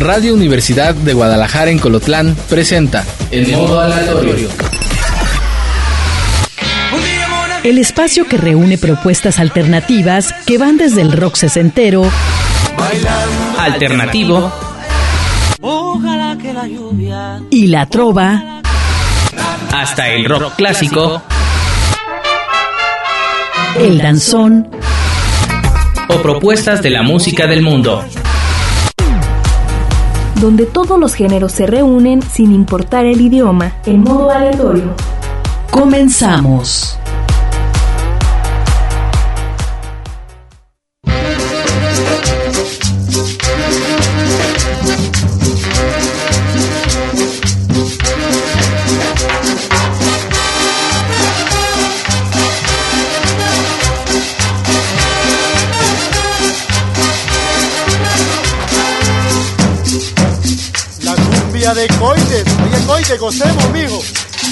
Radio Universidad de Guadalajara en Colotlán presenta En Modo Aleatorio. El espacio que reúne propuestas alternativas que van desde el rock sesentero, alternativo y la trova, hasta el rock clásico, el danzón o propuestas de la música del mundo, donde todos los géneros se reúnen sin importar el idioma, en modo aleatorio. Comenzamos. De Coites, oye Coites, gocemos, mijo.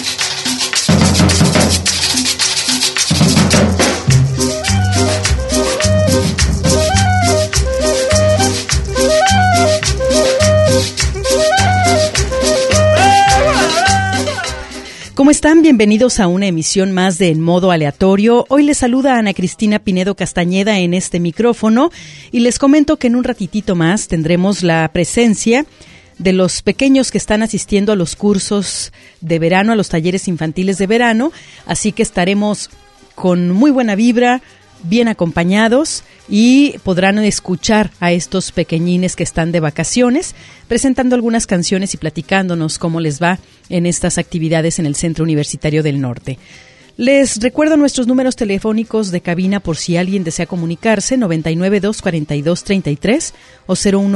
¿Cómo están? Bienvenidos a una emisión más de En Modo Aleatorio. Hoy les saluda Ana Cristina Pinedo Castañeda en este micrófono y les comento que en un ratitito más tendremos la presencia de los pequeños que están asistiendo a los cursos de verano, a los talleres infantiles de verano, así que estaremos con muy buena vibra, bien acompañados y podrán escuchar a estos pequeñines que están de vacaciones, presentando algunas canciones y platicándonos cómo les va en estas actividades en el Centro Universitario del Norte. Les recuerdo nuestros números telefónicos de cabina por si alguien desea comunicarse, 992-4233 o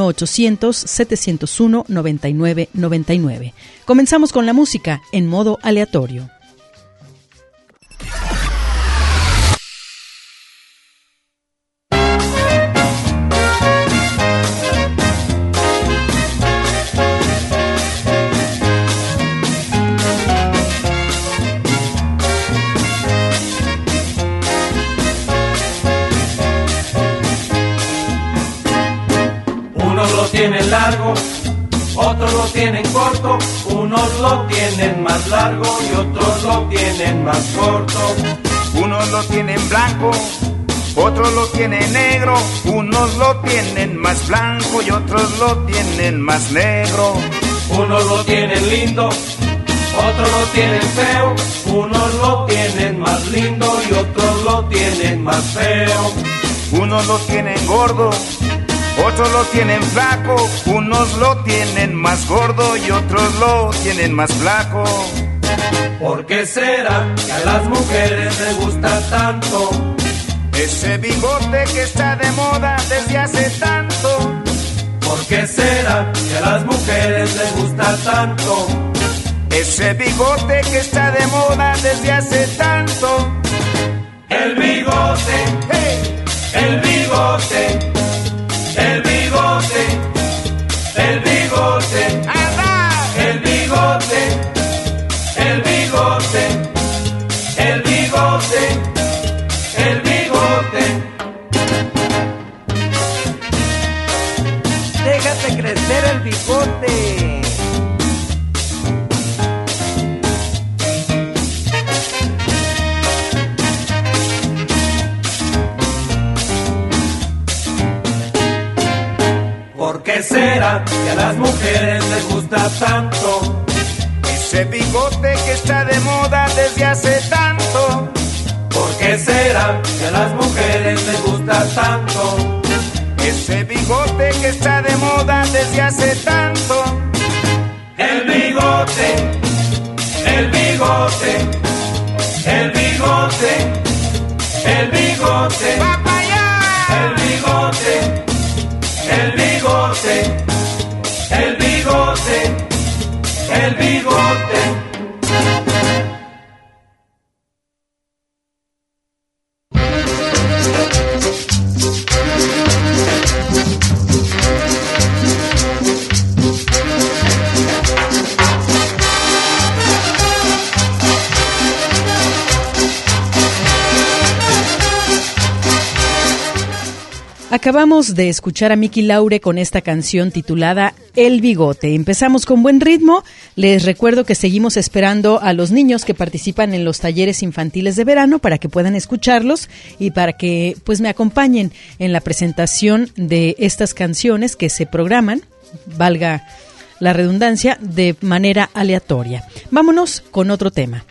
01800-701-9999. Comenzamos con la música en modo aleatorio. Tienen largo, otros lo tienen corto, unos lo tienen más largo y otros lo tienen más corto. Unos lo tienen blanco, otros lo tienen negro, unos lo tienen más blanco y otros lo tienen más negro. Unos lo tienen lindo, otros lo tienen feo, unos lo tienen más lindo y otros lo tienen más feo. Unos lo tienen gordo, otros lo tienen flaco, unos lo tienen más gordo y otros lo tienen más flaco. ¿Por qué será que a las mujeres les gusta tanto ese bigote que está de moda desde hace tanto? ¿Por qué será que a las mujeres les gusta tanto ese bigote que está de moda desde hace tanto? El bigote, hey, el bigote. El bigote, el bigote, el bigote, el bigote, el bigote, el bigote. Déjate crecer el bigote. ¿Por qué será que a las mujeres les gusta tanto ese bigote que está de moda desde hace tanto? ¿Por qué será que a las mujeres les gusta tanto ese bigote que está de moda desde hace tanto? El bigote, el bigote, el bigote, el bigote, el bigote. El bigote, el bigote, el bigote. Acabamos de escuchar a Miki Laure con esta canción titulada El Bigote. Empezamos con buen ritmo. Les recuerdo que seguimos esperando a los niños que participan en los talleres infantiles de verano para que puedan escucharlos y para que pues me acompañen en la presentación de estas canciones que se programan, valga la redundancia, de manera aleatoria. Vámonos con otro tema.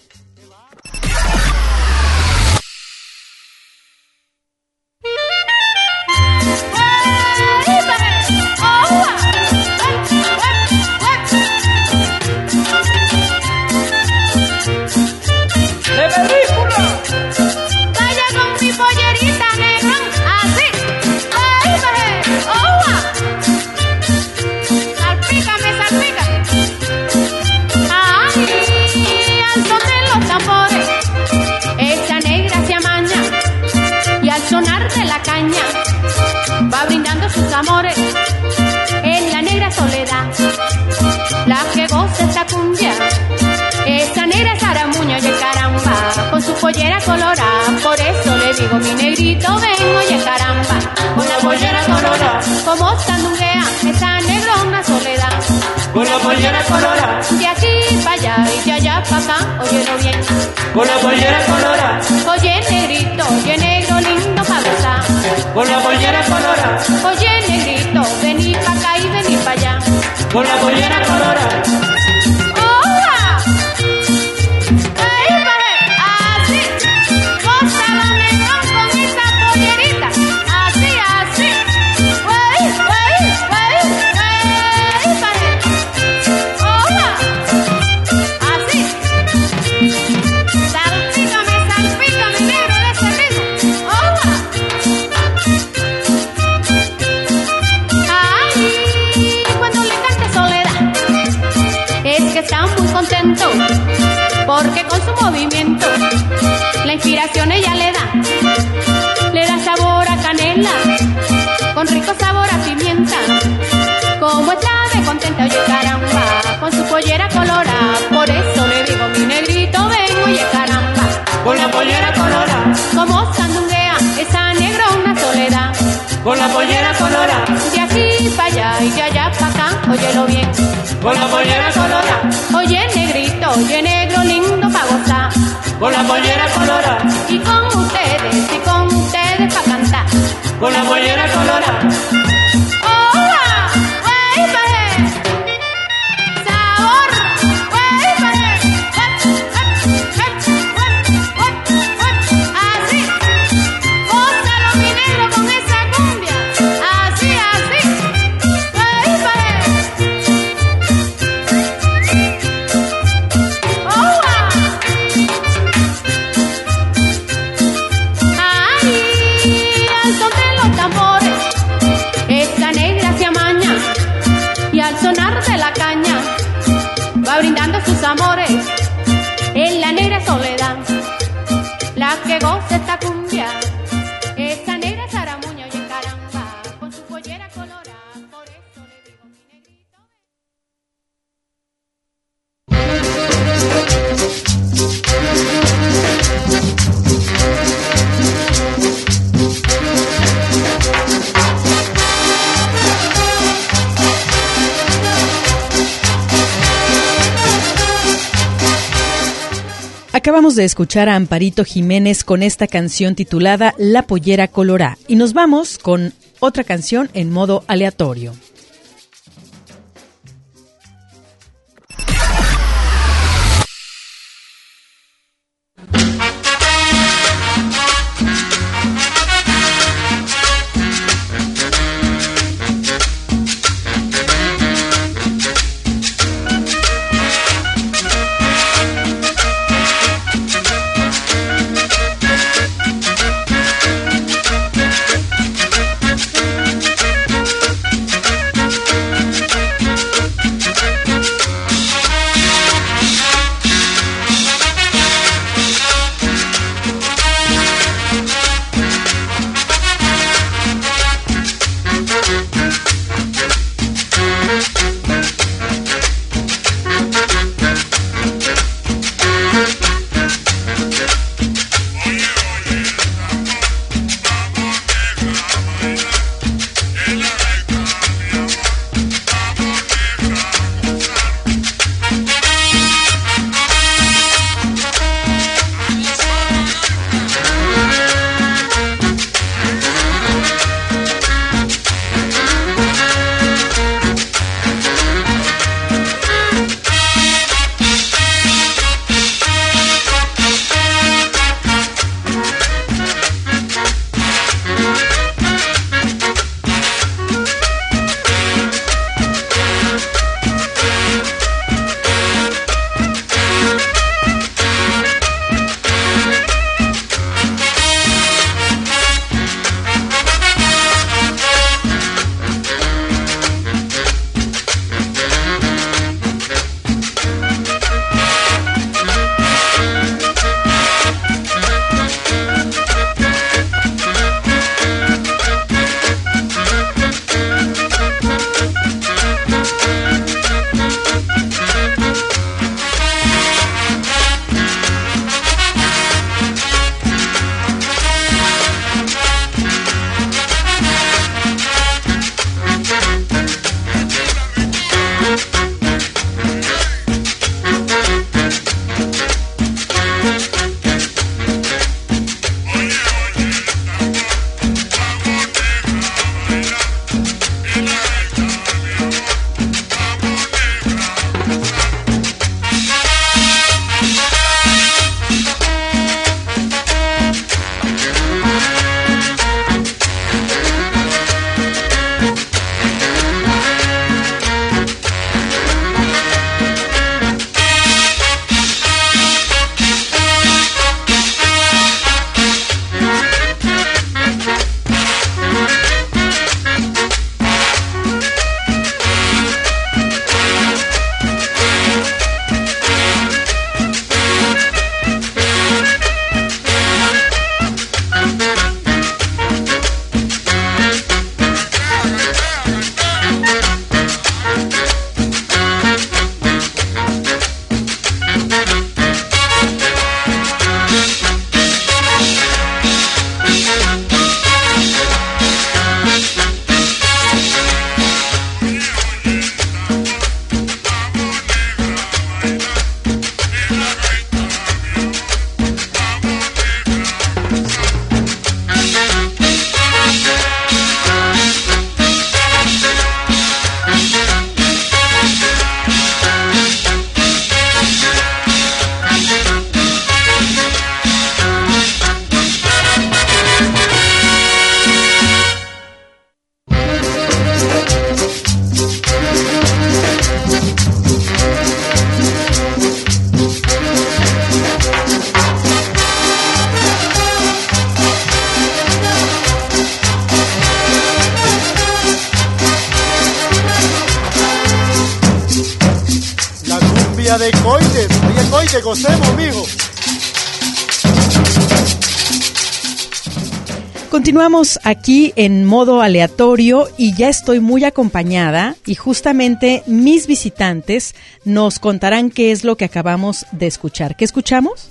Va brindando sus amores en la negra soledad, la que goza esta cumbia, esa negra zaramuña, oye caramba, con su pollera colorada, por eso le digo mi negrito, ven, oye caramba, con la pollera colorada, como sandunguea, esa negrona soledad, con la pollera colorada, de aquí para allá y de allá para acá, óyelo bien, con la pollera colorada, oye negrito, oye negro lindo pa' gozar, con la pollera colorada, oye negrito, vení pa' acá y vení pa' allá, con la pollera colorada. ¡Hola! ¡Ey, paje! Así, gózalo negrón con esa pollerita, así, así, ¡wey, wey, wey, wey, paje! ¡Hola! Así, salpícame, salpícame negro de ese ritmo, ¡hola! Cuando le cante Soledad, es que está muy contento, porque con su movimiento la inspiración ella le da sabor a canela, con rico sabor a pimienta, como está de contenta, oye caramba, con su pollera colorada, por eso le digo mi negrito, ven, oye caramba, con la pollera colorada, como sandunguea esa negrona soledad, con la pollera colorada, de aquí para allá y de allá para acá, óyelo bien, con la pollera colorada, oye negrito, oye negro lindo pa' gozar, con la pollera colorada, y con ustedes pa' cantar, con la pollera colorada. ¡Hola! ¡Wey, paje! ¡Sabor! ¡Wey, paje! Así, gózalo mi negro con esa cumbia, así, así, ¡wey, paje! ¡Hola! ¡Ay! Al son de los tambores, esta negra se amaña, y al sonar de la caña, va brindando sus amores en la negra soledad, la que goza esta cumbia, esta negra zaramuña, oye caramba, con su pollera colorada, por eso le digo mi negrito. Acabamos de escuchar a Amparito Jiménez con esta canción titulada La Pollera Colorá y nos vamos con otra canción en modo aleatorio. Oye, de coite, gocemos, mijo. Continuamos aquí en modo aleatorio y ya estoy muy acompañada y justamente mis visitantes nos contarán qué es lo que acabamos de escuchar. ¿Qué escuchamos?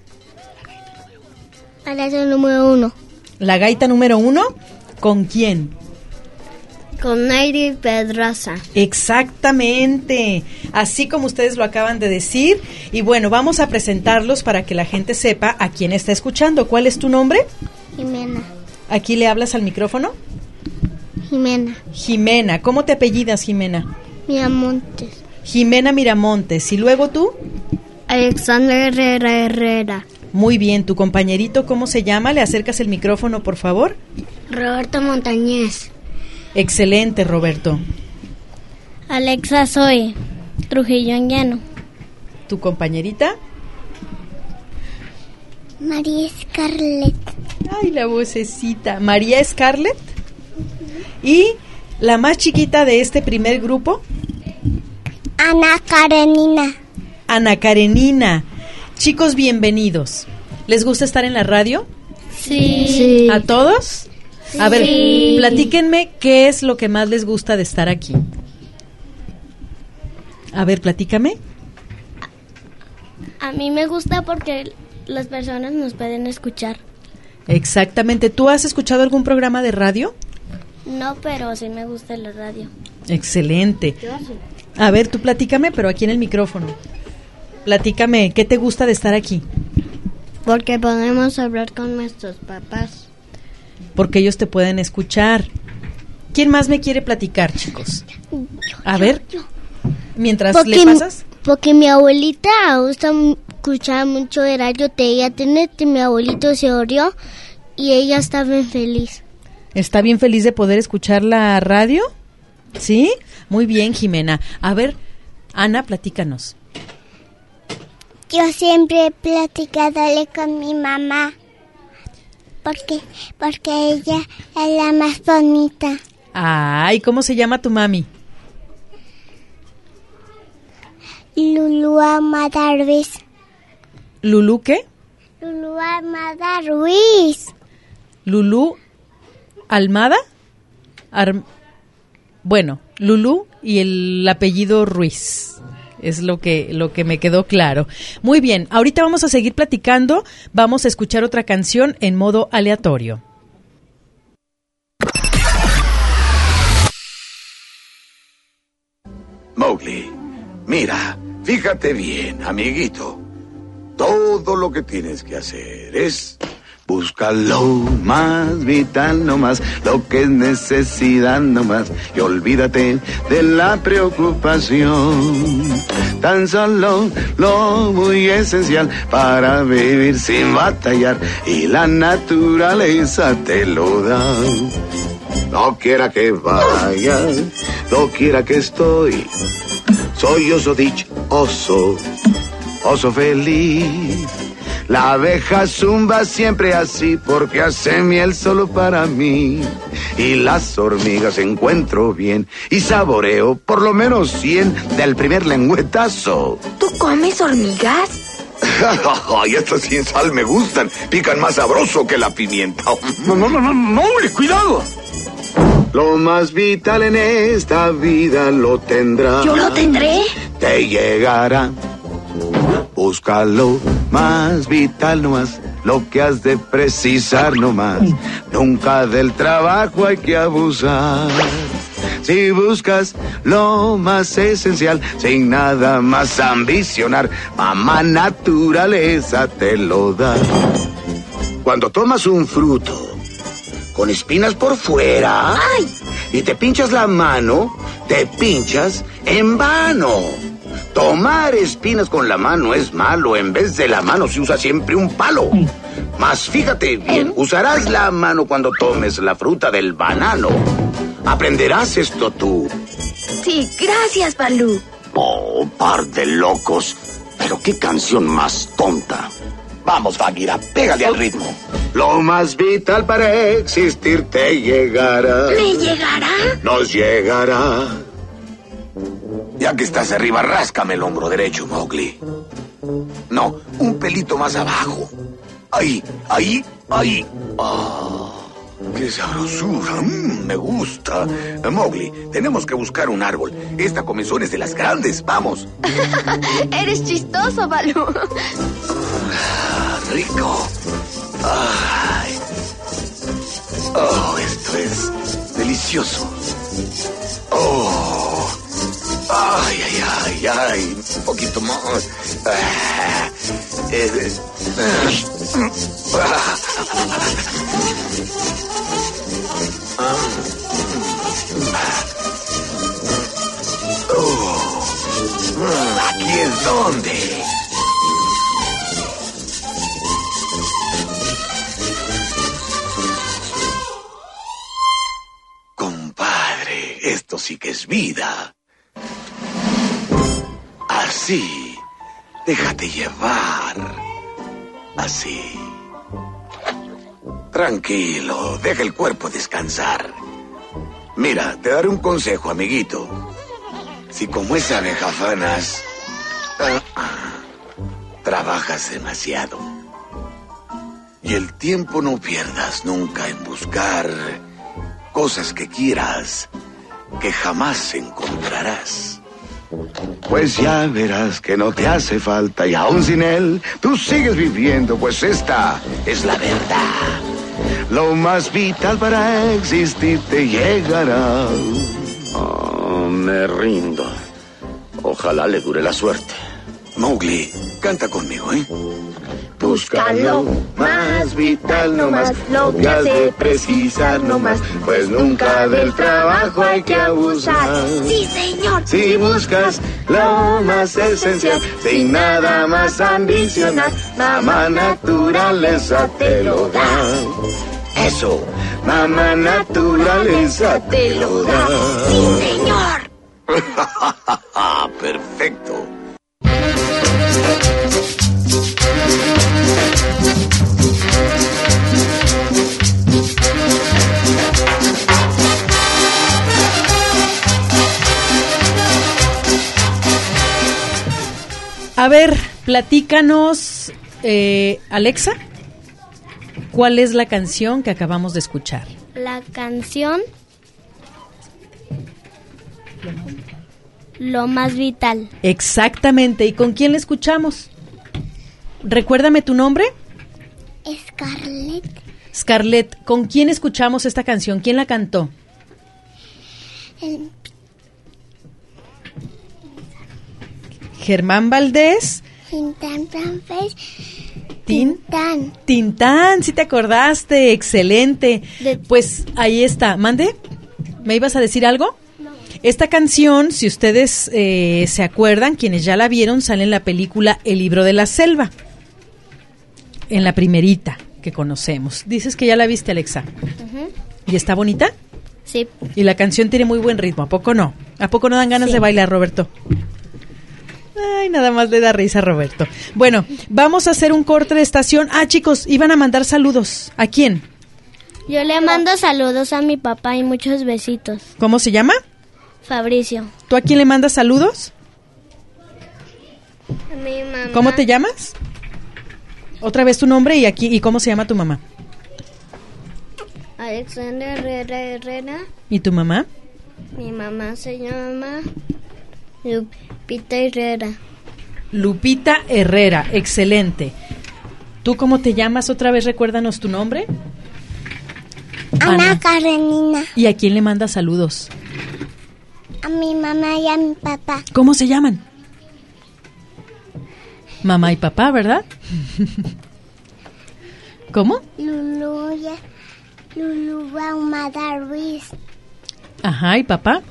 La gaita número 1. ¿La gaita número 1? ¿Con quién? Con Nairi Pedraza. Exactamente, así como ustedes lo acaban de decir. Y bueno, vamos a presentarlos para que la gente sepa a quién está escuchando. ¿Cuál es tu nombre? Jimena. ¿Aquí le hablas al micrófono? Jimena. Jimena, ¿cómo te apellidas, Jimena? Miramontes. Jimena Miramontes. ¿Y luego tú? Alexander Herrera. Muy bien, ¿tu compañerito cómo se llama? ¿Le acercas el micrófono, por favor? Roberto Montañez. Excelente, Roberto. Alexa Zoe Trujillo Llano. ¿Tu compañerita? María Scarlett. Ay, la vocecita. María Scarlett. ¿Y la más chiquita de este primer grupo? Ana Karenina. Ana Karenina. Chicos, bienvenidos. ¿Les gusta estar en la radio? Sí. ¿A todos? Sí. A ver, platíquenme qué es lo que más les gusta de estar aquí. A ver, platícame. A mí me gusta porque las personas nos pueden escuchar. Exactamente. ¿Tú has escuchado algún programa de radio? No, pero sí me gusta la radio. Excelente. A ver, tú platícame, pero aquí en el micrófono. Platícame, ¿qué te gusta de estar aquí? Porque podemos hablar con nuestros papás. Porque ellos te pueden escuchar. ¿Quién más me quiere platicar, chicos? A ver, mientras le pasas. Porque mi abuelita gusta escuchar mucho de radio TNT, mi abuelito se orió y ella está bien feliz. ¿Está bien feliz de poder escuchar la radio? ¿Sí? Muy bien, Jimena. A ver, Ana, platícanos. Yo siempre he platicado con mi mamá. Porque ella es la más bonita. Ay, ¿cómo se llama tu mami? Lulú Amada Ruiz. ¿Lulú qué? Lulú Amada Ruiz. ¿Lulú Almada? Bueno, Lulú y el apellido Ruiz. Es lo que me quedó claro. Muy bien, ahorita vamos a seguir platicando. Vamos a escuchar otra canción en modo aleatorio. Mowgli, mira, fíjate bien, amiguito. Todo lo que tienes que hacer es buscar lo más vital nomás, lo que es necesidad nomás, y olvídate de la preocupación. Tan solo lo muy esencial para vivir sin batallar, y la naturaleza te lo da. No quiera que vaya, no quiera que estoy, soy oso dichoso, oso feliz. La abeja zumba siempre así porque hace miel solo para mí. Y las hormigas encuentro bien y saboreo por lo menos 100 del primer lengüetazo. ¿Tú comes hormigas? Ay, estas sin sal me gustan. Pican más sabroso que la pimienta. No, cuidado. Lo más vital en esta vida lo tendrás. ¿Yo lo tendré? Te llegará. Búscalo más vital nomás, lo que has de precisar nomás. Nunca del trabajo hay que abusar. Si buscas lo más esencial, sin nada más ambicionar, mamá naturaleza te lo da. Cuando tomas un fruto con espinas por fuera, ¡ay!, y te pinchas la mano, te pinchas en vano. Tomar espinas con la mano es malo. En vez de la mano se usa siempre un palo. Mas fíjate bien, usarás la mano cuando tomes la fruta del banano. ¿Aprenderás esto tú? Sí, gracias, Balú. Oh, par de locos. Pero qué canción más tonta. Vamos, Bagheera, pégale al ritmo. Lo más vital para existir te llegará. ¿Me llegará? Nos llegará. Ya que estás arriba, ráscame el hombro derecho, Mowgli. No, un pelito más abajo. Ahí. ¡Qué sabrosura! Me gusta. Mowgli, tenemos que buscar un árbol. Esta comezón es de las grandes. ¡Vamos! Eres chistoso, Balú. Rico. Ay. Oh, esto es delicioso. Oh. Ay. Un poquito más. Aquí es donde. Compadre, esto sí que es vida. Así. Déjate llevar. Así. Tranquilo, deja el cuerpo descansar. Mira, te daré un consejo, amiguito. Si como esa abeja fanas, trabajas demasiado. Y el tiempo no pierdas nunca en buscar cosas que quieras, que jamás encontrarás. Pues ya verás que no te hace falta y aún sin él, tú sigues viviendo, pues esta es la verdad. Lo más vital para existir te llegará. Oh, me rindo. Ojalá le dure la suerte. Mowgli, canta conmigo, ¿eh? Busca lo más vital nomás, lo que has de precisar nomás, pues nunca del trabajo hay que abusar. Sí, señor. Si buscas lo más esencial, sin nada más ambicionar, mamá naturaleza te lo da. Eso, mamá naturaleza te lo da. Sí, señor. Perfecto. A ver, platícanos, Alexa, ¿cuál es la canción que acabamos de escuchar? La canción Lo más vital. Exactamente, ¿y con quién la escuchamos? Recuérdame tu nombre. Scarlett. Scarlett, ¿con quién escuchamos esta canción? ¿Quién la cantó? Germán Valdés. Tintán, sí te acordaste, excelente. Pues ahí está, ¿mande? ¿Me ibas a decir algo? No. Esta canción, si ustedes se acuerdan, quienes ya la vieron, sale en la película El libro de la selva, en la primerita que conocemos. Dices que ya la viste, Alexa. Uh-huh. ¿Y está bonita? Sí. Y la canción tiene muy buen ritmo, ¿a poco no? ¿A poco no dan ganas de bailar, Roberto? Ay, nada más le da risa a Roberto. Bueno, vamos a hacer un corte de estación. Ah, chicos, iban a mandar saludos. ¿A quién? Yo le mando saludos a mi papá y muchos besitos. ¿Cómo se llama? Fabricio. ¿Tú a quién le mandas saludos? A mi mamá. ¿Cómo te llamas? Otra vez tu nombre y cómo se llama tu mamá. Alexandra Herrera. ¿Y tu mamá? Mi mamá se llama Lupita Herrera. Lupita Herrera, excelente. ¿Tú cómo te llamas? Otra vez recuérdanos tu nombre. Ana Karenina. ¿Y a quién le mandas saludos? A mi mamá y a mi papá. ¿Cómo se llaman? Mamá y papá, ¿verdad? ¿Cómo? Lulu Ahumada Ruiz. Ajá, ¿y papá?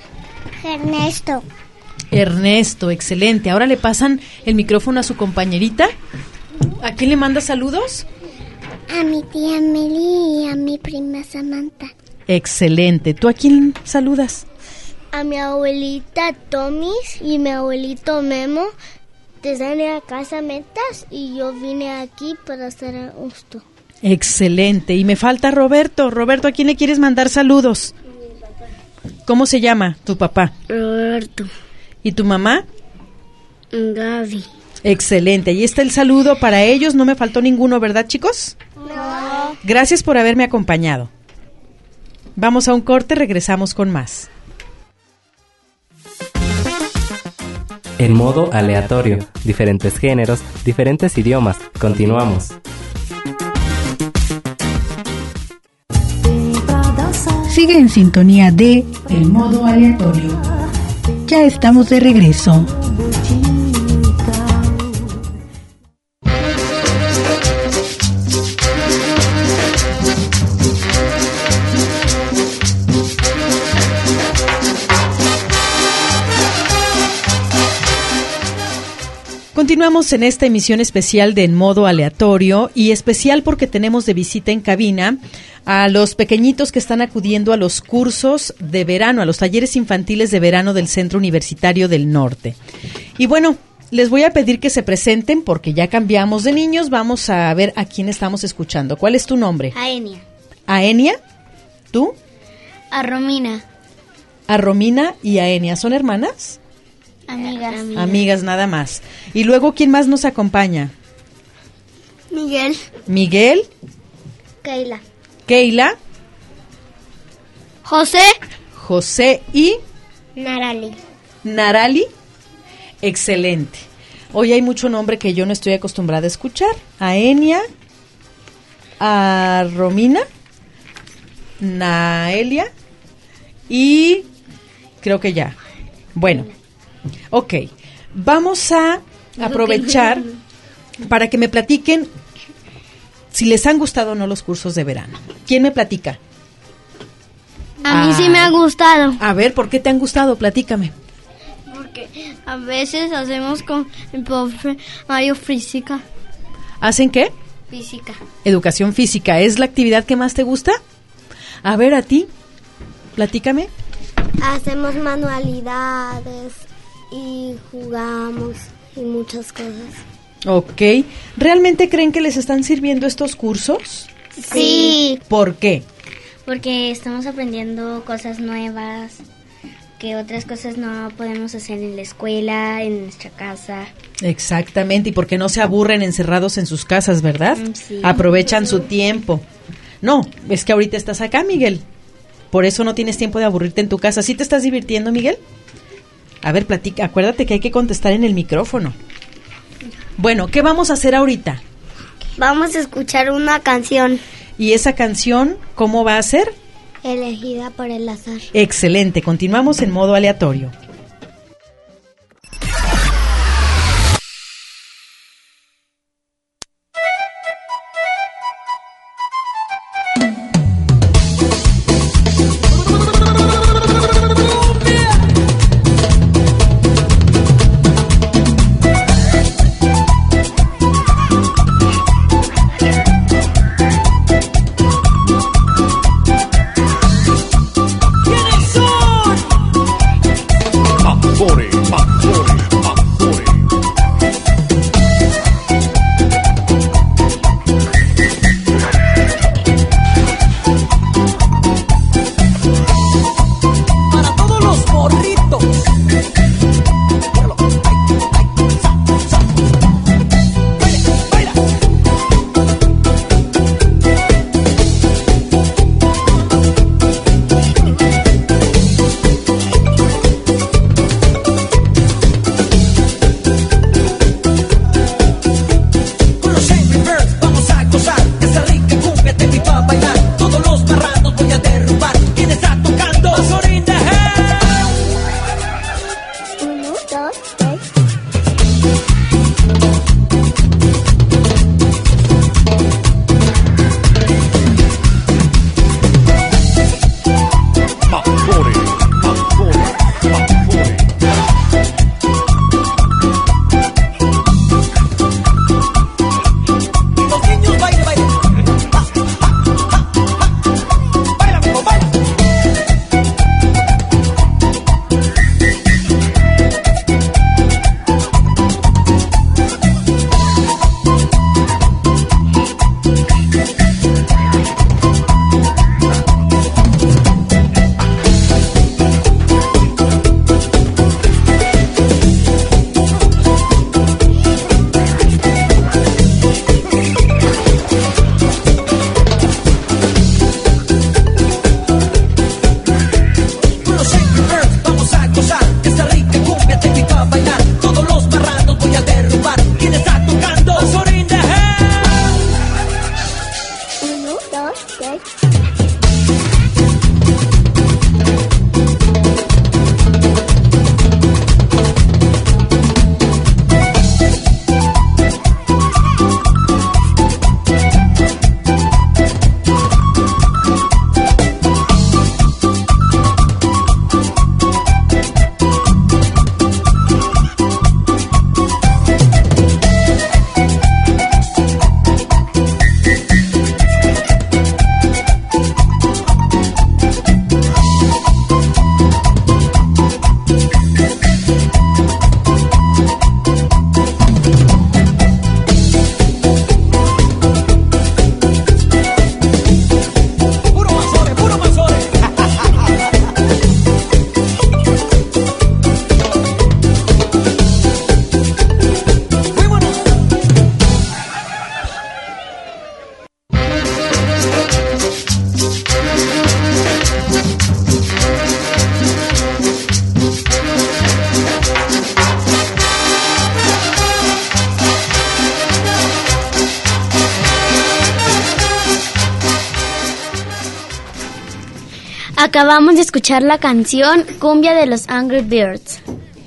Ernesto, excelente. Ahora le pasan el micrófono a su compañerita. ¿A quién le manda saludos? A mi tía Meli y a mi prima Samantha. Excelente. ¿Tú a quién saludas? A mi abuelita Tomis y mi abuelito Memo. Están en la casa Metas y yo vine aquí para hacer el gusto. Excelente. Y me falta Roberto. Roberto, ¿a quién le quieres mandar saludos? ¿Cómo se llama tu papá? Roberto. ¿Y tu mamá? Gaby. Excelente. Ahí está el saludo para ellos. No me faltó ninguno, ¿verdad, chicos? No. Gracias por haberme acompañado. Vamos a un corte, regresamos con más. En modo aleatorio, diferentes géneros, diferentes idiomas. Continuamos. Sigue en sintonía de El Modo Aleatorio. Ya estamos de regreso. Continuamos en esta emisión especial de En Modo Aleatorio, y especial porque tenemos de visita en cabina a los pequeñitos que están acudiendo a los cursos de verano, a los talleres infantiles de verano del Centro Universitario del Norte. Y bueno, les voy a pedir que se presenten porque ya cambiamos de niños. Vamos a ver a quién estamos escuchando. ¿Cuál es tu nombre? Aenia. Aenia. ¿Tú? A Romina. A Romina y Aenia. ¿Son hermanas? Amigas. Amigas nada más. Y luego, ¿quién más nos acompaña? Miguel. Miguel. Keila. Keila. José. José y Narali. Narali. Excelente. Hoy hay mucho nombre que yo no estoy acostumbrada a escuchar. A Enia, a Romina, Naelia y creo que ya. Bueno, ok. Vamos a aprovechar para que me platiquen si les han gustado o no los cursos de verano. ¿Quién me platica? A mí sí me ha gustado. A ver, ¿por qué te han gustado? Platícame. Porque a veces hacemos con el profe Mario física. ¿Hacen qué? Física. Educación física. ¿Es la actividad que más te gusta? A ver, a ti, platícame. Hacemos manualidades y jugamos y muchas cosas. Ok. ¿Realmente creen que les están sirviendo estos cursos? Sí. ¿Por qué? Porque estamos aprendiendo cosas nuevas que otras cosas no podemos hacer en la escuela, en nuestra casa. Exactamente, y porque no se aburren encerrados en sus casas, ¿verdad? Sí. Aprovechan su tiempo. No, es que ahorita estás acá, Miguel. Por eso no tienes tiempo de aburrirte en tu casa. ¿Sí te estás divirtiendo, Miguel? A ver, platica. Acuérdate que hay que contestar en el micrófono. Bueno, ¿qué vamos a hacer ahorita? Vamos a escuchar una canción. ¿Y esa canción cómo va a ser? Elegida por el azar. Excelente, continuamos en modo aleatorio. Acabamos de escuchar la canción Cumbia de los Angry Birds.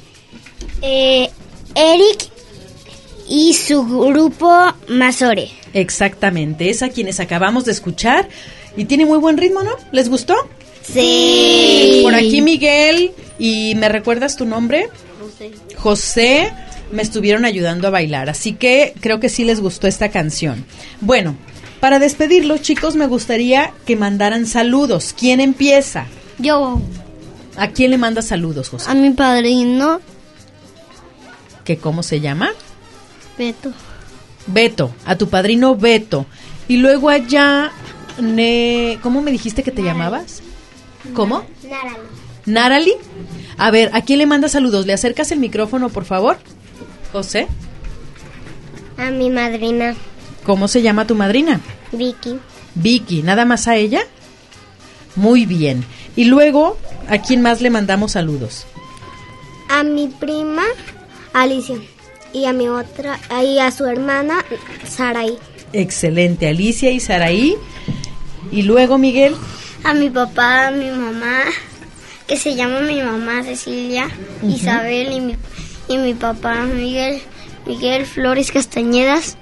Eric y su grupo Mazore. Exactamente, es a quienes acabamos de escuchar y tiene muy buen ritmo, ¿no? ¿Les gustó? Sí. Por aquí Miguel, ¿y me recuerdas tu nombre? José, me estuvieron ayudando a bailar, así que creo que sí les gustó esta canción. Bueno, para despedirlos, chicos, me gustaría que mandaran saludos. ¿Quién empieza? Yo. ¿A quién le manda saludos, José? A mi padrino. ¿Qué cómo se llama? Beto. Beto, a tu padrino Beto. Y luego allá, ¿cómo me dijiste que te llamabas? ¿Cómo? Narali. ¿Narali? A ver, ¿a quién le manda saludos? ¿Le acercas el micrófono, por favor? José. A mi madrina. ¿Cómo se llama tu madrina? Vicky. Vicky, ¿nada más a ella? Muy bien. Y luego, ¿a quién más le mandamos saludos? A mi prima Alicia y a mi otra, y a su hermana Saraí. Excelente, Alicia y Saraí. Y luego, Miguel. A mi papá, a mi mamá, que se llama mi mamá Cecilia, Isabel, y mi papá Miguel Flores Castañedas,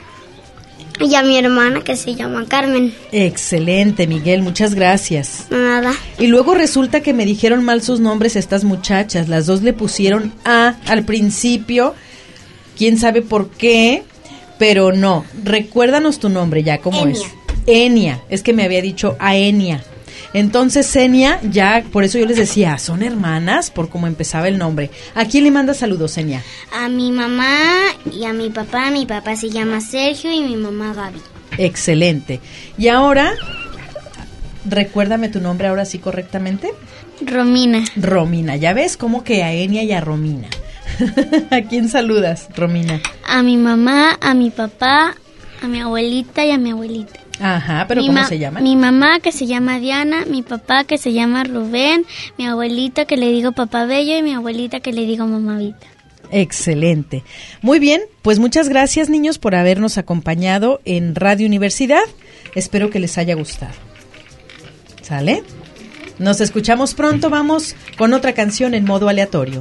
y a mi hermana que se llama Carmen. Excelente, Miguel, muchas gracias. Nada. Y luego resulta que me dijeron mal sus nombres estas muchachas. Las dos le pusieron A al principio. Quién sabe por qué, pero no. Recuérdanos tu nombre ya, ¿cómo Enia. es? Enia. Es que me había dicho Aenia. Entonces, Enia, ya, por eso yo les decía, son hermanas, por cómo empezaba el nombre. ¿A quién le manda saludos, Enia? A mi mamá y a mi papá. Mi papá se llama Sergio y mi mamá Gaby. Excelente. Y ahora, recuérdame tu nombre ahora sí correctamente. Romina. Romina, ya ves, como que a Enia y a Romina. ¿A quién saludas, Romina? A mi mamá, a mi papá, a mi abuelita y a mi abuelita. Ajá, pero ¿cómo se llaman? Mi mamá, que se llama Diana, mi papá, que se llama Rubén, mi abuelita, que le digo Papá Bello, y mi abuelita, que le digo Mamá Vita. Excelente. Muy bien, pues muchas gracias, niños, por habernos acompañado en Radio Universidad. Espero que les haya gustado. ¿Sale? Nos escuchamos pronto, vamos con otra canción en modo aleatorio.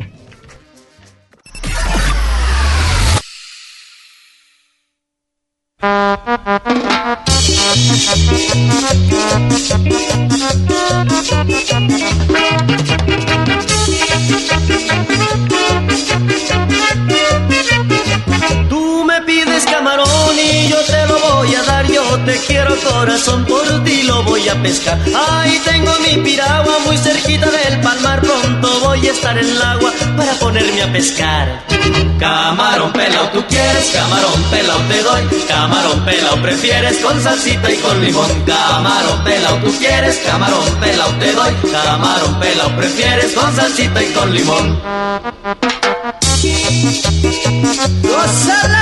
Tú me pides camarón y yo te lo voy a dar. Yo te quiero corazón, por ti lo voy a pescar. Ahí tengo mi piragua muy cerquita del palmar. Pronto voy a estar en el agua para ponerme a pescar. Camarón pelao tú quieres, camarón pelao te doy. Camarón pelao prefieres con salsita y con limón. Camarón pelao tú quieres, camarón pelao te doy. Camarón pelao prefieres con salsita y con limón. ¡Gózala!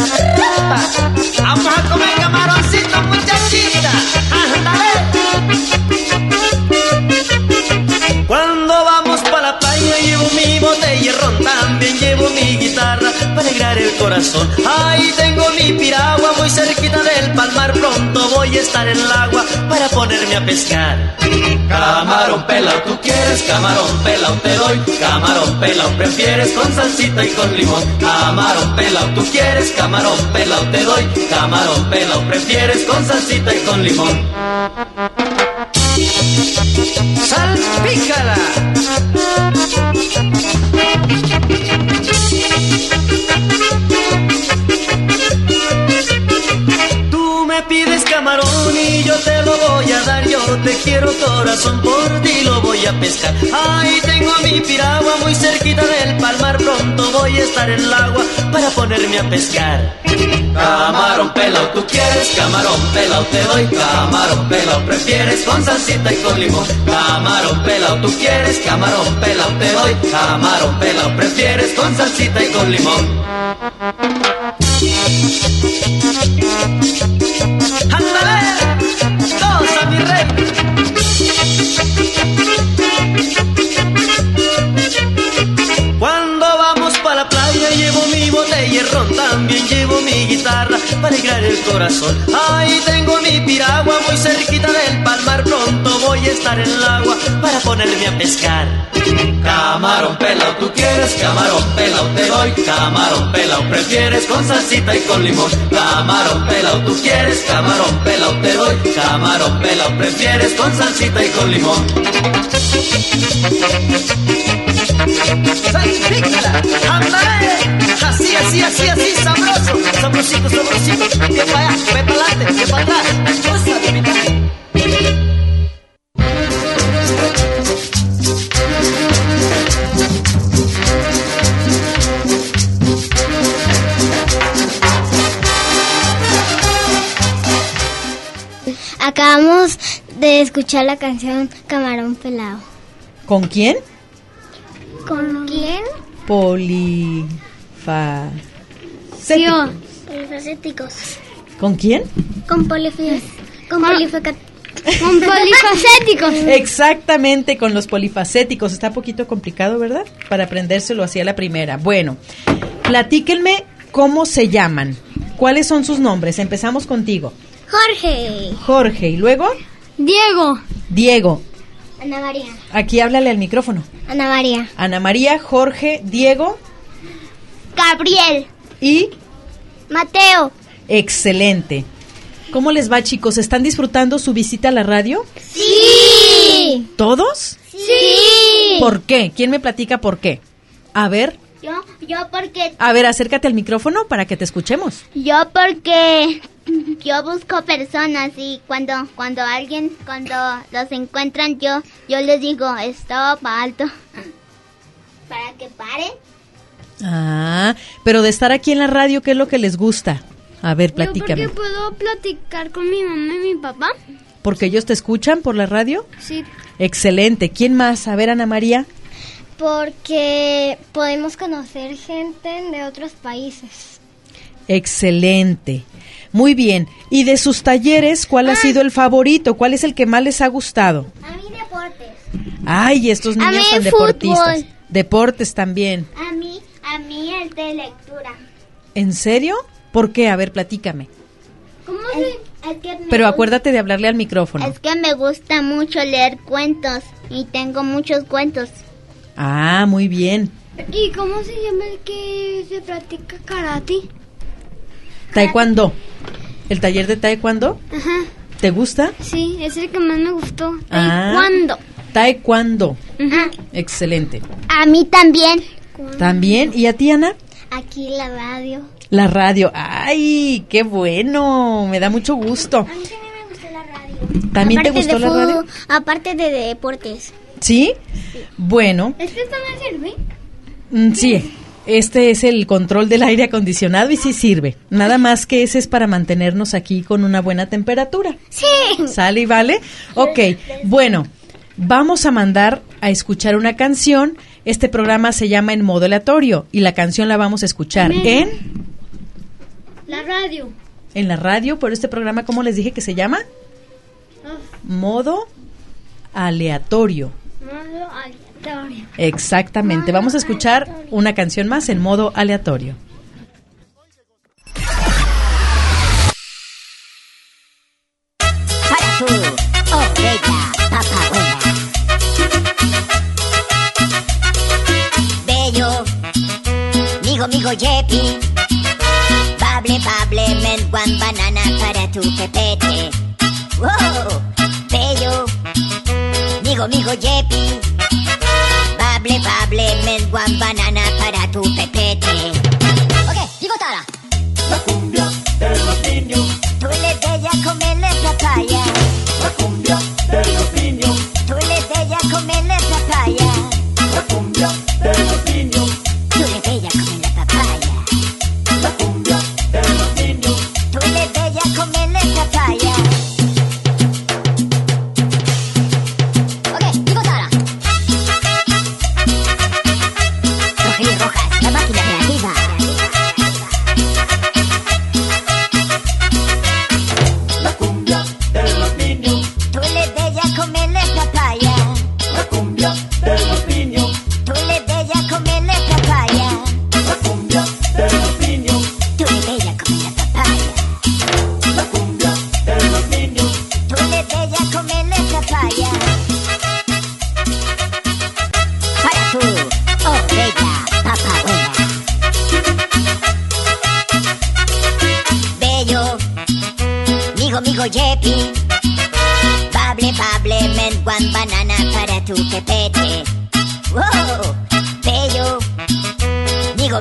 Vamos a comer camaroncito, muchachita. ¡Ándale! Cuando vamos pa' la playa llevo mi botella de ron, también llevo mi guitarra para alegrar el corazón. Ahí tengo mi piragua muy cerquita del palmar. Pronto voy a estar en el agua para ponerme a pescar. Camarón pelao tú quieres, camarón pelao te doy. Camarón pelao prefieres con salsita y con limón. Camarón pelao tú quieres, camarón pelao te doy. Camarón pelao prefieres con salsita y con limón. ¡Salpícala! Tú me pides camarón y yo te lo voy a dar. Yo te quiero corazón, por ti lo voy a pescar. Ahí tengo mi piragua muy cerquita del palmar. Pronto voy a estar en el agua para ponerme a pescar. Camarón pelao tú quieres, camarón pelao te doy. Camarón pelao prefieres con salsita y con limón. Camarón pelao tú quieres, camarón pelao te doy. Camarón pelao prefieres con salsita y con limón. ¡Ándale! ¡Goza, mi rey! Cuando vamos pa' la playa llevo mi botella de ron, también llevo mi guitarra para alegrar el corazón. Ahí tengo mi piragua muy cerquita del palmar. Pronto voy a estar en el agua para ponerme a pescar. Camarón pelao, tú quieres, camarón pelao te doy. Camarón pelao prefieres con salsita y con limón. Camarón pelao, tú quieres, camarón pelao te doy. Camarón pelao prefieres con salsita y con limón. ¡Salpícala! ¡Ándale! Así, así, así, así, sabroso. Sabrosito, sabrosito. Que para allá, ve para adelante, que para atrás. Cosa de mi vida. Acabamos de escuchar la canción Camarón Pelao. ¿Con quién? ¿Con quién? Polifacéticos. ¿Con quién? Con polifacéticos. Exactamente, con los polifacéticos. Está un poquito complicado, ¿verdad? Para aprendérselo así a la primera. Bueno, platíquenme cómo se llaman. ¿Cuáles son sus nombres? Empezamos contigo. Jorge. ¿Y luego? Diego. Ana María. Aquí háblale al micrófono. Ana María, Jorge, Diego. Gabriel. Y Mateo. Excelente. ¿Cómo les va, chicos? ¿Están disfrutando su visita a la radio? Sí. ¿Todos? Sí. ¿Por qué? ¿Quién me platica por qué? A ver. Yo porque... A ver, acércate al micrófono para que te escuchemos. Yo porque yo busco personas y cuando los encuentran yo les digo stop, alto, para que paren. Ah, pero de estar aquí en la radio, ¿qué es lo que les gusta? A ver, platícame. Yo porque puedo platicar con mi mamá y mi papá. ¿Porque ellos te escuchan por la radio? Sí. Excelente. ¿Quién más? A ver, Ana María. Porque podemos conocer gente de otros países. Excelente. Muy bien. ¿Y de sus talleres, cuál ha sido el favorito? ¿Cuál es el que más les ha gustado? A mí deportes. Ay, estos niños son deportistas. Fútbol. Deportes también. A mí el de lectura. ¿En serio? ¿Por qué? A ver, platícame. ¿Cómo Pero acuérdate de hablarle al micrófono. Es que me gusta mucho leer cuentos y tengo muchos cuentos. Ah, muy bien. ¿Y cómo se llama el que se practica karate? Taekwondo. ¿El taller de taekwondo? Ajá. ¿Te gusta? Sí, es el que más me gustó. Taekwondo. Ajá. Excelente. A mí también. ¿También? ¿Y a ti, Ana? Aquí la radio. La radio. ¡Ay, qué bueno! Me da mucho gusto. A mí también me gustó la radio. ¿También te gustó la radio? Aparte de deportes. ¿Sí? Bueno. ¿Este también sirve? Sí. Este es el control del aire acondicionado y sí sirve. Nada más que ese es para mantenernos aquí con una buena temperatura. Sí. ¿Sale y vale? Ok. Bueno, vamos a mandar a escuchar una canción. Este programa se llama En Modo Aleatorio y la canción la vamos a escuchar en... La radio. En la radio, pero este programa, ¿cómo les dije que se llama? Modo Aleatorio. Modo aleatorio. Exactamente. Vamos a escuchar una canción más en modo aleatorio. Para tu oveja papabuena. Bello, migo yepi. Bable, menguan banana para tu pepete. Wow, bello, migo yepi. Bable, menguan banana para tu pepete. Ok, digo Tara. La cumbia de los niños. Tú le bella comerle papaya. La cumbia de los niños. Tú le bella comerle papaya. La cumbia de los niños. Tú le bella comerle papaya. La cumbia de los niños. Tú le bella comerle papaya. Ok, digo Tara. Rojas, la máquina creativa.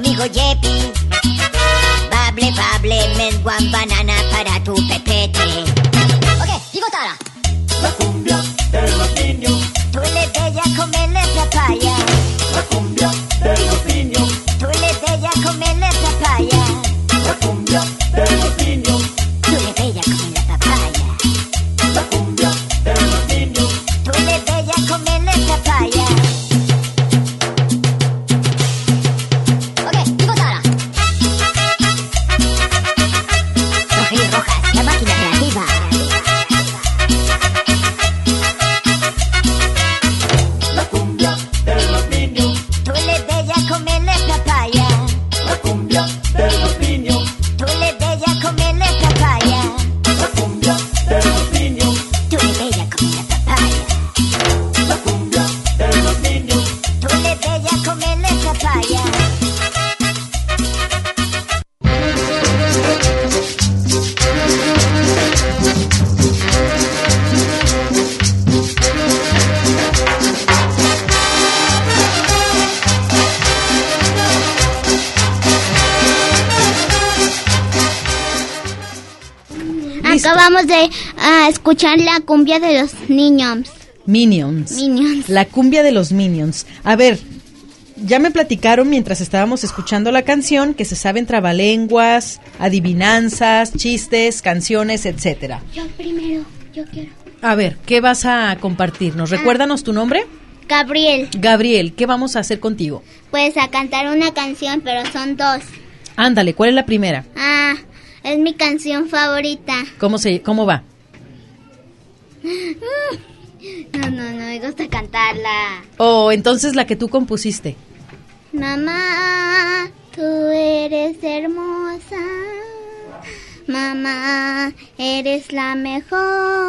conmigo Yepi. Bable, bable, menguan banana para tu pepete. Ok, digo Tara. La cumbia de los niños. Tú le bella comerle papaya. La cumbia de los niños. Tú le bella comerle papaya. La cumbia de los niños. Tú le bella comerle papaya. La cumbia de los niños. Tú le bella comerle papaya. Ok, digo Tara. Rojillos Rojas, la máquina creativa. La cumbia de los niños. Tú le bella comerle papaya. La cumbia de los niños. Tú le bella comerle papaya. La cumbia de los niños. Tú le bella comerle papaya. La cumbia de los niños. Tú le bella comerle papaya. Acabamos de escuchar la cumbia de los niños. Minions. La cumbia de los Minions. A ver, ya me platicaron mientras estábamos escuchando la canción que se saben trabalenguas, adivinanzas, chistes, canciones, etcétera. Yo primero, yo quiero. A ver, ¿qué vas a compartirnos? Recuérdanos tu nombre. Gabriel. Gabriel, ¿qué vamos a hacer contigo? Pues a cantar una canción, pero son dos. Ándale, ¿cuál es la primera? Es mi canción favorita. ¿Cómo va? No me gusta cantarla. Oh, entonces la que tú compusiste. Mamá, tú eres hermosa. Mamá, eres la mejor.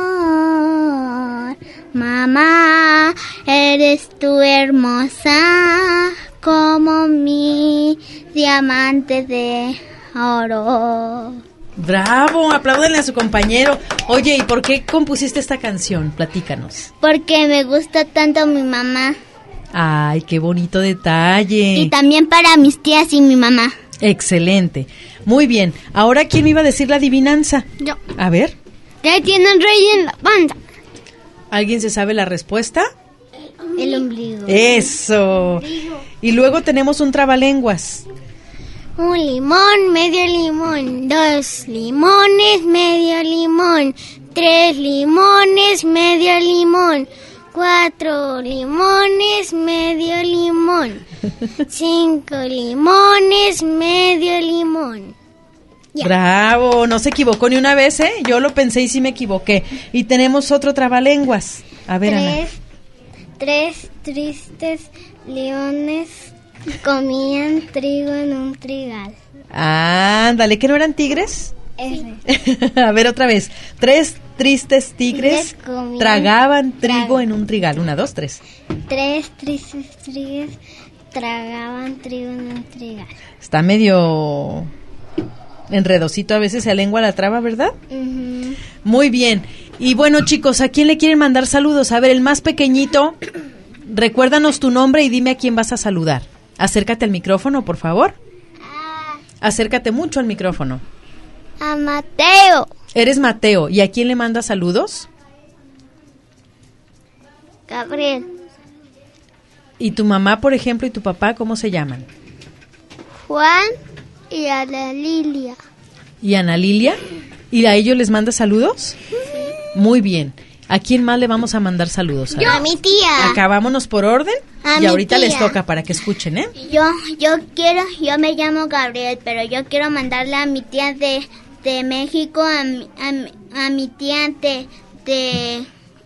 Mamá, eres tú hermosa como mi diamante de oro. Bravo, apláudenle a su compañero. Oye, ¿y por qué compusiste esta canción? Platícanos. Porque me gusta tanto mi mamá. Ay, qué bonito detalle. Y también para mis tías y mi mamá. Excelente. Muy bien. Ahora, ¿quién me iba a decir la adivinanza? Yo. A ver. ¿Qué tiene el rey en la banda? ¿Alguien se sabe la respuesta? El ombligo. Eso. Y luego tenemos un trabalenguas. Un limón, medio limón. 2 limones, medio limón. 3 limones, medio limón. 4 limones, medio limón. 5 limones, medio limón. Ya. Bravo, no se equivocó ni una vez, ¿eh? Yo lo pensé y sí me equivoqué. Y tenemos otro trabalenguas. A ver, Ana. 3 tristes leones comían trigo en un trigal. Ándale, ¿que no eran tigres? Ese. A ver, otra vez. 3 tristes tigres tragaban trigo en un trigal. 1, 2, 3. 3 tristes tigres tragaban trigo en un trigal. Está medio enredosito, a veces se lengua la traba, ¿verdad? Uh-huh. Muy bien. Y bueno, chicos, ¿a quién le quieren mandar saludos? A ver, el más pequeñito, recuérdanos tu nombre y dime a quién vas a saludar. Acércate al micrófono, por favor. Acércate mucho al micrófono. A Mateo. Eres Mateo. ¿Y a quién le mandas saludos? Gabriel. ¿Y tu mamá, por ejemplo, y tu papá, cómo se llaman? Juan y Ana Lilia. ¿Y Ana Lilia? ¿Y a ellos les mandas saludos? Sí. Muy bien. ¿A quién más le vamos a mandar saludos? A mi tía. Acabámonos por orden y ahorita les toca para que escuchen, ¿eh? Yo me llamo Gabriel, pero yo quiero mandarle a mi tía de México, a mi tía de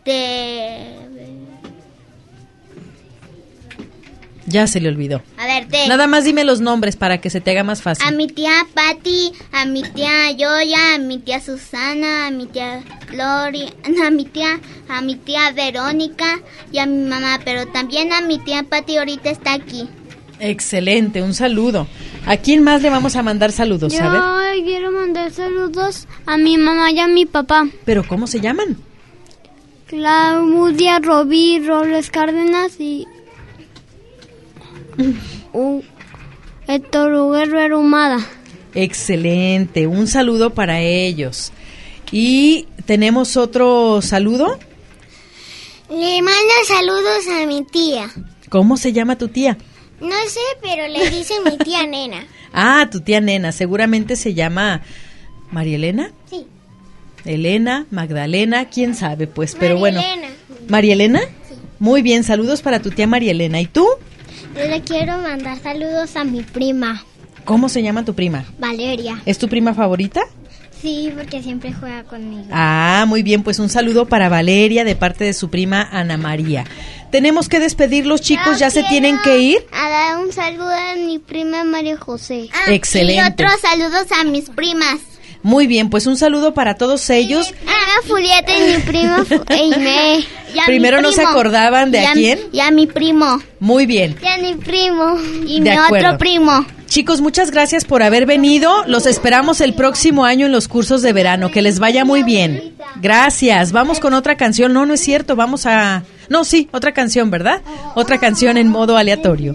Ya se le olvidó. A ver, nada más dime los nombres para que se te haga más fácil. A mi tía Patti, a mi tía Yoya, a mi tía Susana, a mi tía Gloria, a mi tía Verónica y a mi mamá, pero también a mi tía Patti ahorita está aquí. Excelente, un saludo. ¿A quién más le vamos a mandar saludos? Yo quiero mandar saludos a mi mamá y a mi papá. ¿Pero cómo se llaman? Claudia, Robí, Robles Cárdenas y... Héctor Guerrero Humada. Excelente, un saludo para ellos. Y tenemos otro saludo. Le mando saludos a mi tía. ¿Cómo se llama tu tía? No sé, pero le dice mi tía Nena. Ah, tu tía Nena, seguramente se llama María Elena. Sí. Elena, Magdalena, quién sabe, pues, pero bueno. Elena. ¿María Elena? Sí. Muy bien, saludos para tu tía María Elena. ¿Y tú? Yo le quiero mandar saludos a mi prima. ¿Cómo se llama tu prima? Valeria. ¿Es tu prima favorita? Sí, porque siempre juega conmigo. Ah, muy bien, pues un saludo para Valeria de parte de su prima Ana María. Tenemos que despedirlos, chicos, ya se tienen que ir. A dar un saludo a mi prima María José. Excelente. Y otros saludos a mis primas. Muy bien, pues un saludo para todos ellos. A Julieta y mi prima Aimee. Primero no se acordaban de a quién. Y a mi primo. Muy bien. Y a mi primo. Y de mi acuerdo. Otro primo. Chicos, muchas gracias por haber venido. Los esperamos el próximo año en los cursos de verano. Que les vaya muy bien. Gracias. Vamos con otra canción. No, no es cierto. Vamos a... No, sí, otra canción, ¿verdad? Otra canción en modo aleatorio.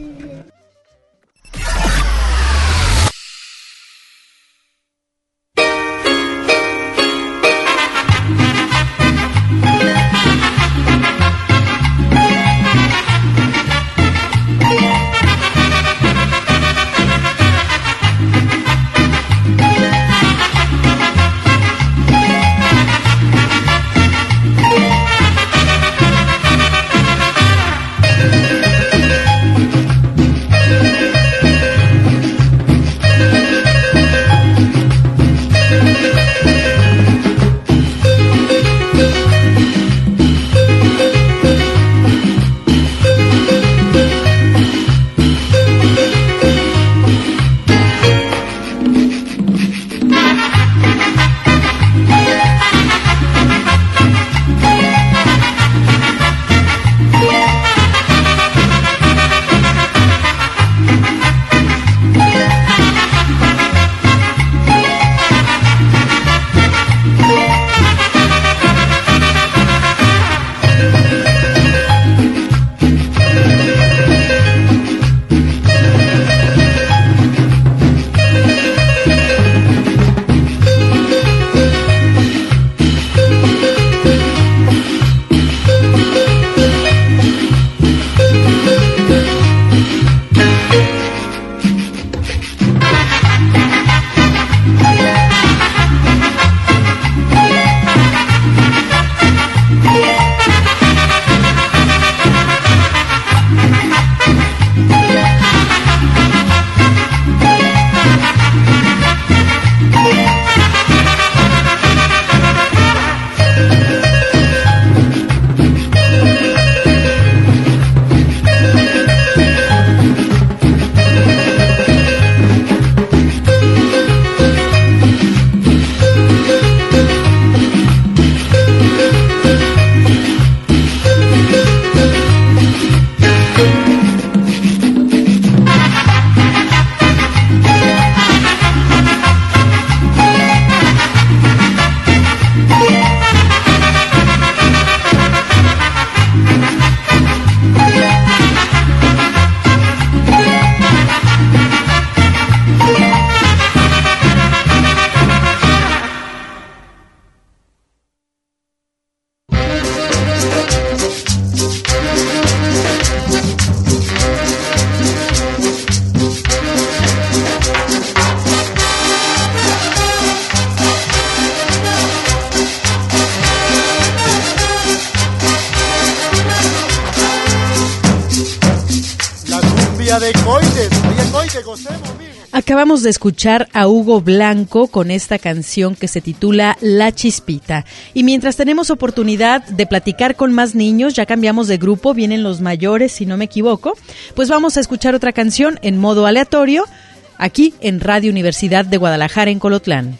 Acabamos de escuchar a Hugo Blanco con esta canción que se titula La Chispita. Y mientras tenemos oportunidad de platicar con más niños, ya cambiamos de grupo, vienen los mayores si no me equivoco, pues vamos a escuchar otra canción en modo aleatorio aquí en Radio Universidad de Guadalajara en Colotlán.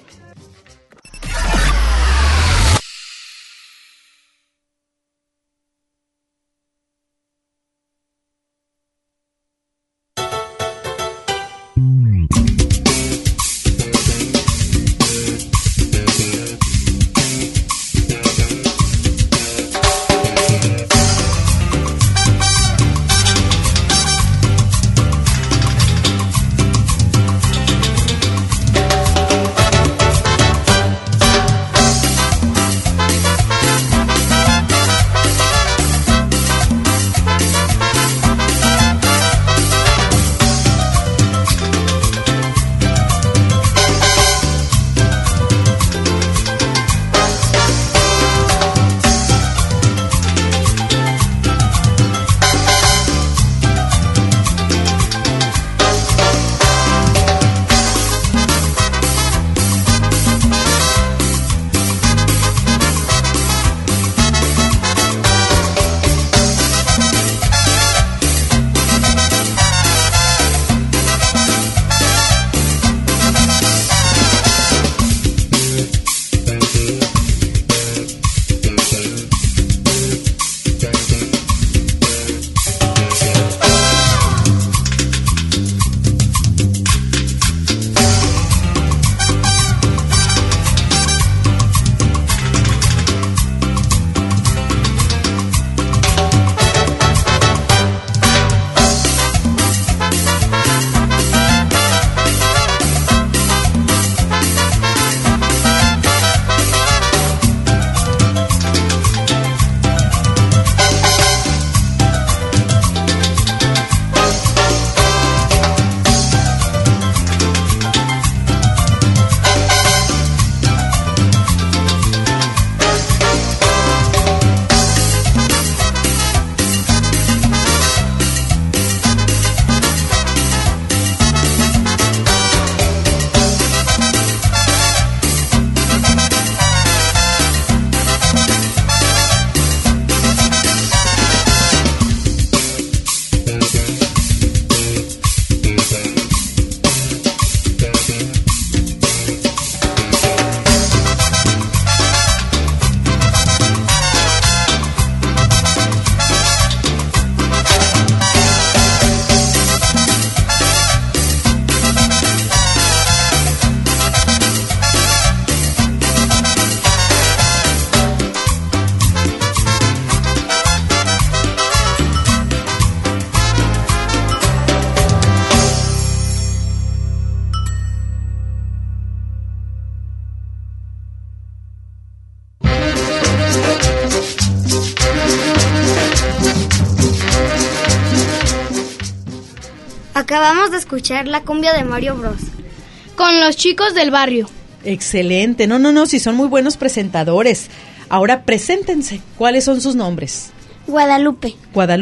Acabamos de escuchar la cumbia de Mario Bros. Con los chicos del barrio. Excelente. No, si son muy buenos presentadores. Ahora preséntense. ¿Cuáles son sus nombres? Guadalupe.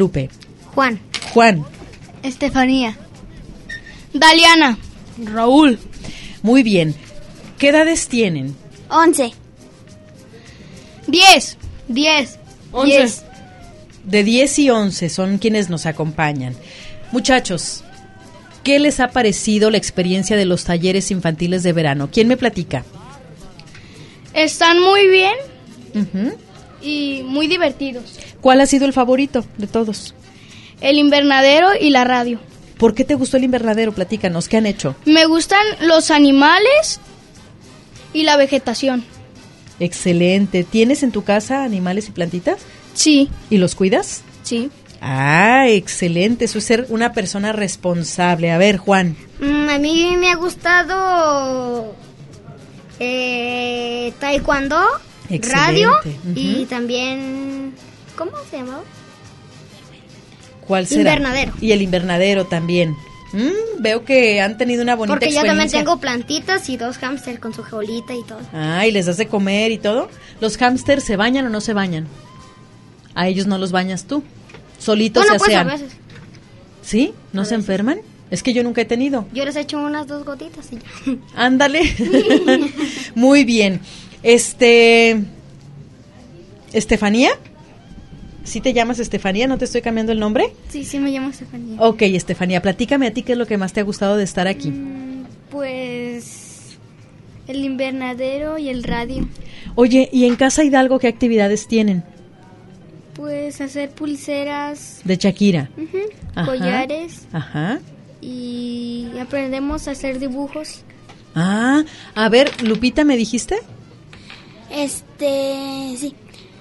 Juan. Estefanía. Daliana. Raúl. Muy bien. ¿Qué edades tienen? 11. 10. 11. De 10 y 11 son quienes nos acompañan. Muchachos, ¿qué les ha parecido la experiencia de los talleres infantiles de verano? ¿Quién me platica? Están muy bien y muy divertidos. ¿Cuál ha sido el favorito de todos? El invernadero y la radio. ¿Por qué te gustó el invernadero? Platícanos, ¿qué han hecho? Me gustan los animales y la vegetación. Excelente. ¿Tienes en tu casa animales y plantitas? Sí. ¿Y los cuidas? Sí. Ah, excelente. Eso es ser una persona responsable. A ver, Juan. A mí me ha gustado taekwondo, radio y también... ¿Cómo se llamaba? ¿Cuál será? Invernadero. Y el invernadero también. Veo que han tenido una bonita experiencia. Porque yo también tengo plantitas y 2 hámsters con su jaulita y todo. Ah, ¿y les das de comer y todo? ¿Los hámsters se bañan o no se bañan? A ellos no los bañas tú. Solitos se asean. Pues a veces. ¿Sí? ¿No se enferman? Es que yo nunca he tenido. Yo les he hecho unas 2 gotitas y ya. Ándale. Muy bien. ¿Estefanía? ¿Sí te llamas Estefanía? ¿No te estoy cambiando el nombre? Sí, me llamo Estefanía. Ok, Estefanía, platícame a ti qué es lo que más te ha gustado de estar aquí. Pues el invernadero y el radio. Oye, ¿y en Casa Hidalgo qué actividades tienen? Pues hacer pulseras. De Shakira. Collares. Ajá. Y aprendemos a hacer dibujos. Ah, a ver, Lupita, ¿me dijiste? Sí.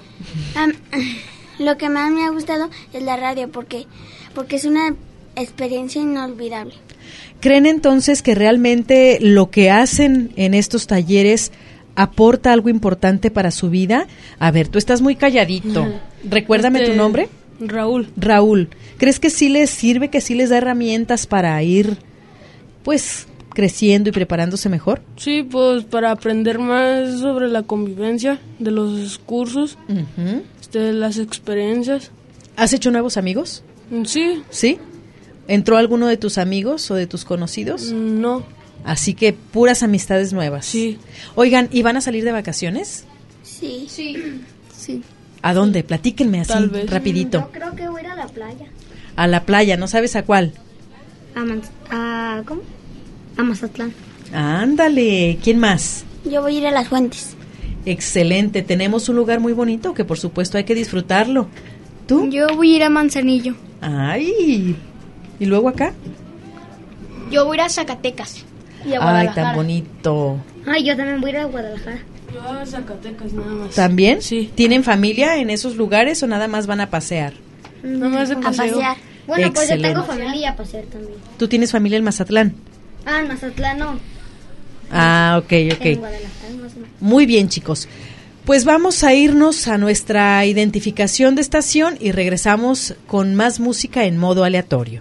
Lo que más me ha gustado es la radio porque es una experiencia inolvidable. ¿Creen entonces que realmente lo que hacen en estos talleres aporta algo importante para su vida? A ver, tú estás muy calladito. Recuérdame tu nombre. Raúl. ¿Crees que sí les sirve, que sí les da herramientas para ir, pues, creciendo y preparándose mejor? Sí, pues para aprender más sobre la convivencia de los cursos, las experiencias. ¿Has hecho nuevos amigos? Sí. ¿Sí? ¿Entró alguno de tus amigos o de tus conocidos? No. Así que puras amistades nuevas. Sí. Oigan, ¿y van a salir de vacaciones? Sí. ¿A dónde? Platíquenme así, rapidito. Yo creo que voy a ir a la playa. A la playa, ¿no sabes a cuál? ¿Cómo? A Mazatlán. Ándale, ¿quién más? Yo voy a ir a Las Fuentes. Excelente, tenemos un lugar muy bonito que por supuesto hay que disfrutarlo. ¿Tú? Yo voy a ir a Manzanillo. Ay, ¿y luego acá? Yo voy a ir a Zacatecas y a Guadalajara. Ay, tan bonito. Ay, yo también voy a ir a Guadalajara. Yo a Zacatecas nada más. ¿También? Sí. ¿Tienen familia en esos lugares o nada más van a pasear? Nada más de paseo. A pasear. Bueno, Excelente. pues yo tengo familia a pasear también. ¿Tú tienes familia en Mazatlán? En Mazatlán no. Ah, ok. En Guadalajara, más o menos. Muy bien, chicos. Pues vamos a irnos a nuestra identificación de estación y regresamos con más música en modo aleatorio.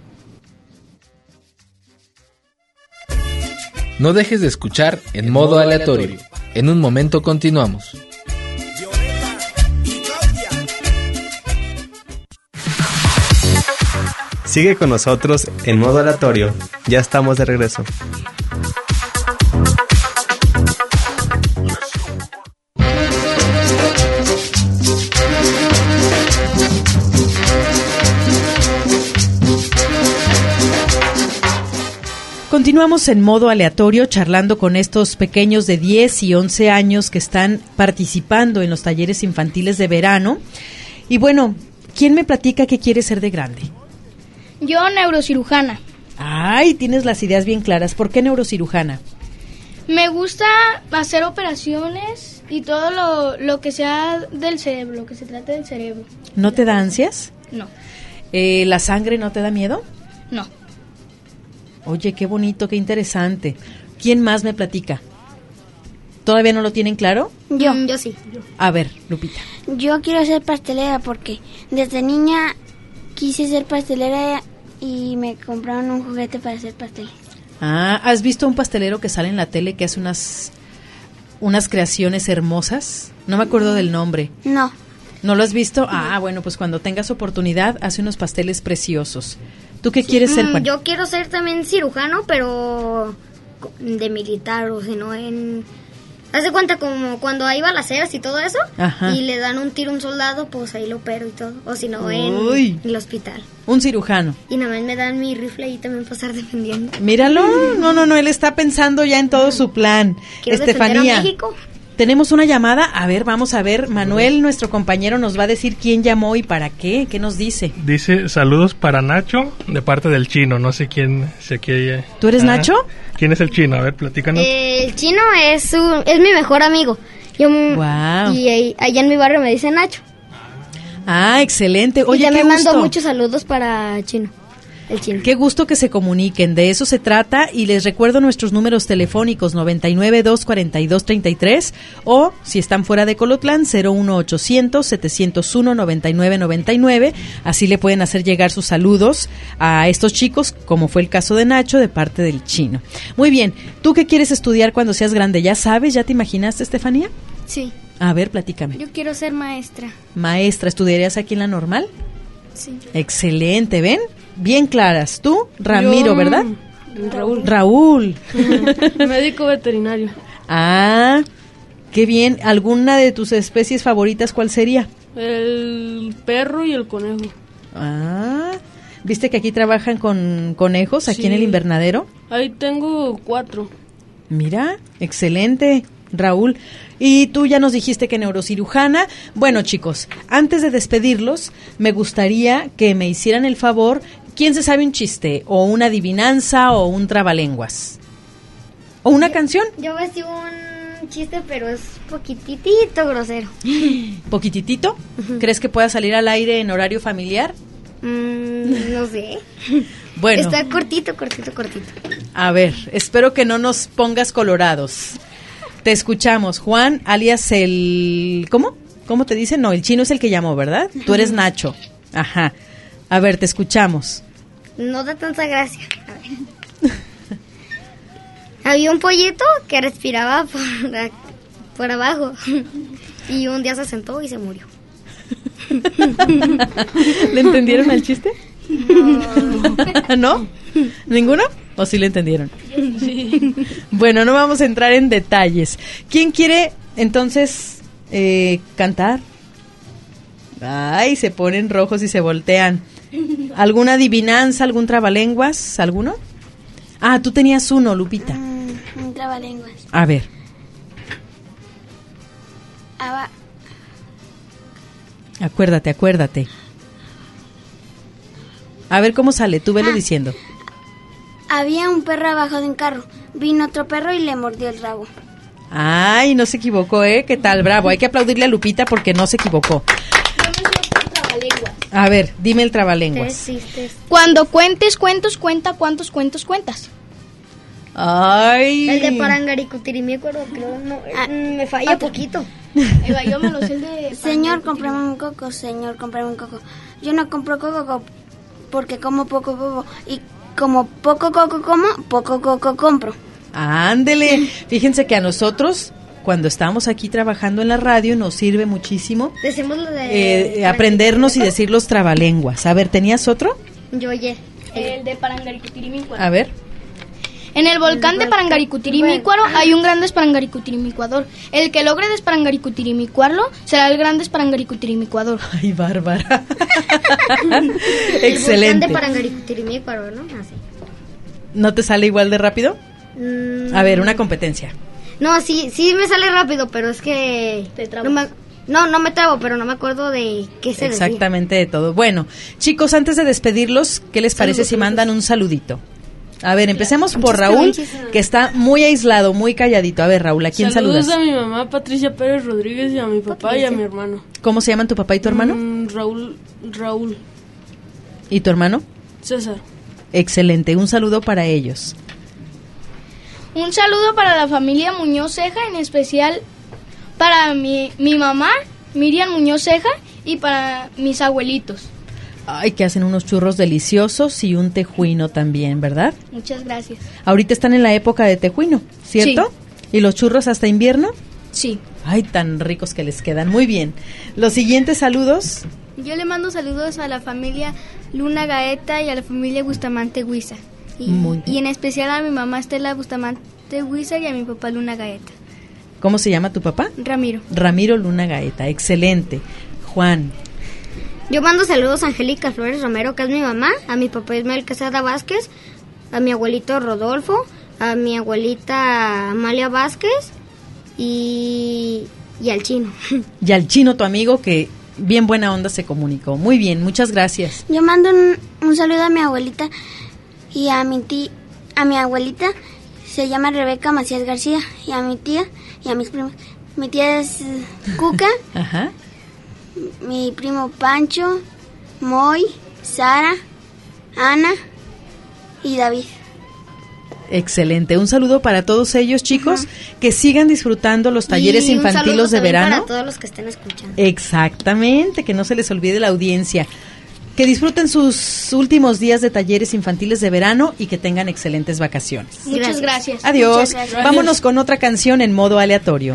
No dejes de escuchar en modo aleatorio. En un momento continuamos. Sigue con nosotros en modo aleatorio. Ya estamos de regreso. Continuamos en modo aleatorio charlando con estos pequeños de 10 y 11 años que están participando en los talleres infantiles de verano. Y bueno, ¿quién me platica qué quiere ser de grande? Yo, neurocirujana. Ay, tienes las ideas bien claras. ¿Por qué neurocirujana? Me gusta hacer operaciones y todo lo que sea del cerebro, lo que se trate del cerebro. ¿No te da ansias? No. ¿La sangre no te da miedo? No. Oye, qué bonito, qué interesante. ¿Quién más me platica? ¿Todavía no lo tienen claro? Yo sí. A ver, Lupita. Yo quiero ser pastelera porque desde niña quise ser pastelera y me compraron un juguete para hacer pasteles. Ah, ¿has visto un pastelero que sale en la tele que hace unas creaciones hermosas? No me acuerdo del nombre. No. ¿No lo has visto? Ah, bueno, pues cuando tengas oportunidad, hace unos pasteles preciosos. ¿Tú qué quieres ser, Juan? Yo quiero ser también cirujano, pero de militar, o si no en... ¿Haz de cuenta como cuando hay balaceras y todo eso? Ajá. Y le dan un tiro a un soldado, pues ahí lo opero y todo. O si no, en el hospital. Un cirujano. Y nada más me dan mi rifle y también para estar defendiendo. Míralo. No, él está pensando ya en todo su plan. Quiero Estefanía, defender a México. Tenemos una llamada. A ver, vamos a ver. Manuel, nuestro compañero, nos va a decir quién llamó y para qué. ¿Qué nos dice? Dice, saludos para Nacho, de parte del Chino. No sé quién se quiere... ¿Tú eres Nacho? ¿Quién es el Chino? A ver, platícanos. El Chino es mi mejor amigo. Wow. Y allá en mi barrio me dicen Nacho. Ah, excelente. Oye, y ya qué me gusto. mando muchos saludos para Chino. El Chino. Qué gusto que se comuniquen, de eso se trata, y les recuerdo nuestros números telefónicos 99-242-33 o si están fuera de Colotlán 01800-701-9999, así le pueden hacer llegar sus saludos a estos chicos, como fue el caso de Nacho, de parte del Chino. Muy bien, ¿tú qué quieres estudiar cuando seas grande? ¿Ya sabes? ¿Ya te imaginaste, Estefanía? Sí. A ver, platícame. Yo quiero ser maestra. Maestra, ¿estudiarías aquí en la normal? Sí. Excelente, ¿ven? Bien claras. Tú, Ramiro, Yo, ¿verdad? Raúl. Raúl. Médico veterinario. Ah, qué bien. ¿Alguna de tus especies favoritas cuál sería? El perro y el conejo. Ah, ¿viste que aquí trabajan con conejos, aquí en el invernadero? Ahí tengo 4. Mira, excelente, Raúl. Y tú ya nos dijiste que neurocirujana. Bueno, chicos, antes de despedirlos, me gustaría que me hicieran el favor. ¿Quién se sabe un chiste? ¿O una adivinanza? ¿O un trabalenguas? ¿O una canción? Yo vestí un chiste, pero es poquitito grosero. ¿Poquititito? ¿Crees que pueda salir al aire en horario familiar? No sé. Bueno. Está cortito. A ver, espero que no nos pongas colorados. Te escuchamos, Juan, alias el... ¿Cómo? ¿Cómo te dicen? No, el Chino es el que llamó, ¿verdad? Tú eres Nacho. Ajá. A ver, te escuchamos. No da tanta gracia. A ver. Había un pollito que respiraba por abajo y un día se sentó y se murió. ¿Le entendieron al chiste? No. ¿No? ¿Ninguno? ¿O sí le entendieron? Sí. Bueno, no vamos a entrar en detalles. ¿Quién quiere entonces cantar? Ay, se ponen rojos y se voltean. ¿Alguna adivinanza, algún trabalenguas? ¿Alguno? Ah, tú tenías uno, Lupita. Un trabalenguas. A ver. Acuérdate. A ver cómo sale, tú velo diciendo. Había un perro abajo de un carro. Vino otro perro y le mordió el rabo. Ay, no se equivocó, ¿eh? ¿Qué tal? Bravo. Hay que aplaudirle a Lupita porque no se equivocó. A ver, dime el trabalenguas. Cuando cuentes cuentos, cuenta cuántos cuentos cuentas. Ay. El de Parangaricutirimícuaro, creo, me falla poquito. Yo me lo sé el de... Señor, cómprame un coco, señor, cómprame un coco. Yo no compro coco porque como poco coco. Y como poco coco como, poco coco compro. Ándele. Fíjense que a nosotros, cuando estamos aquí trabajando en la radio, nos sirve muchísimo decimos lo de aprendernos y decir los trabalenguas. A ver, ¿tenías otro? Yo oye. El de Parangaricutirimícuaro. A ver. En el volcán de Parangaricutirimícuaro hay un gran desparangaricutirimícuador. El que logre desparangaricutirimícuarlo será el gran desparangaricutirimícuador. Ay, Bárbara. Excelente. El volcán de Parangaricutirimícuaro, ¿no? Así. ¿No te sale igual de rápido? A ver, una competencia. No, sí me sale rápido, pero es que... Te trabo. No me trabo, pero no me acuerdo de qué se exactamente decía. De todo. Bueno, chicos, antes de despedirlos, ¿qué les parece si mandan un saludito? A ver, empecemos por Raúl, que está muy aislado, muy calladito. A ver, Raúl, ¿a quién saludas? Saludos a mi mamá, Patricia Pérez Rodríguez, y a mi papá y a mi hermano. ¿Cómo se llaman tu papá y tu hermano? Raúl. ¿Y tu hermano? César. Excelente, un saludo para ellos. Un saludo para la familia Muñoz Ceja, en especial para mi mamá, Miriam Muñoz Ceja, y para mis abuelitos. Ay, que hacen unos churros deliciosos y un tejuino también, ¿verdad? Muchas gracias. Ahorita están en la época de tejuino, ¿cierto? Sí. ¿Y los churros hasta invierno? Sí. Ay, tan ricos que les quedan. Muy bien. Los siguientes saludos. Yo le mando saludos a la familia Luna Gaeta y a la familia Bustamante Huiza. Y en especial a mi mamá Estela Bustamante Huiza y a mi papá Luna Gaeta. ¿Cómo se llama tu papá? Ramiro. Ramiro Luna Gaeta. Excelente. Juan. Yo mando saludos a Angélica Flores Romero, que es mi mamá, a mi papá Ismael Quesada Vázquez, a mi abuelito Rodolfo, a mi abuelita Amalia Vázquez y al chino. Y al chino, tu amigo, que bien buena onda se comunicó. Muy bien, muchas gracias. Yo mando un saludo a mi abuelita y a mi abuelita, se llama Rebeca Macías García, y a mi tía y a mis primos. Mi tía es Cuca. Ajá. Mi primo Pancho, Moy, Sara, Ana y David. Excelente. Un saludo para todos ellos, chicos, que sigan disfrutando los talleres infantiles de verano. Para todos los que estén escuchando. Exactamente, que no se les olvide la audiencia. Que disfruten sus últimos días de talleres infantiles de verano y que tengan excelentes vacaciones. Muchas gracias. Adiós. Muchas gracias. Vámonos con otra canción en modo aleatorio.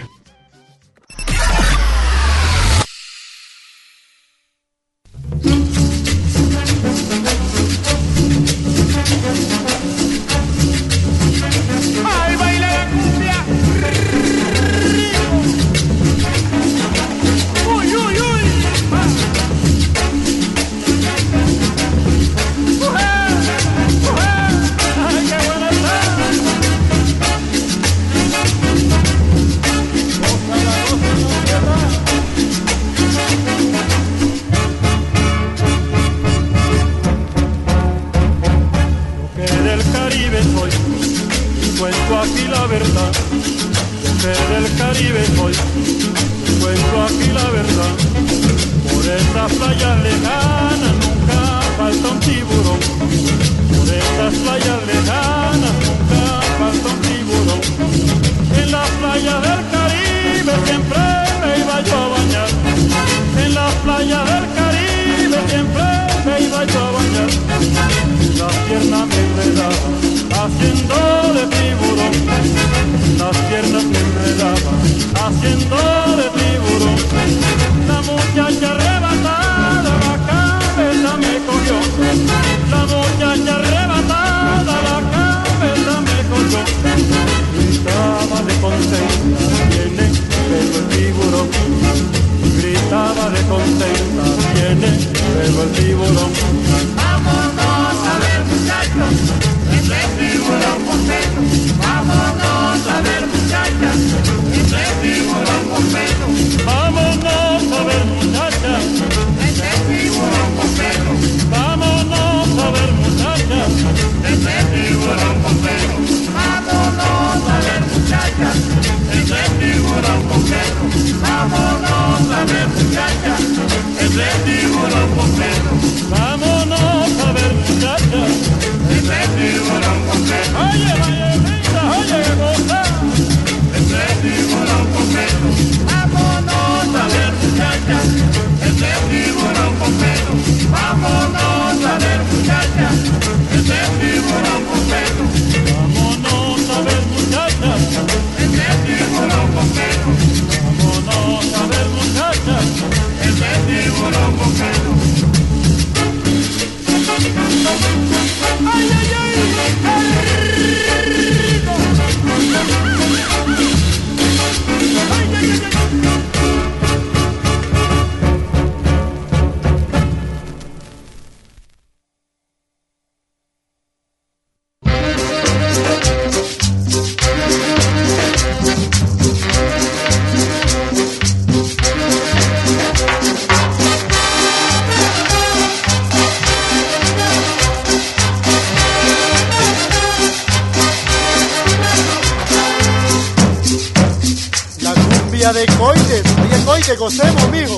De coites, oye coite, gocemos, mijo.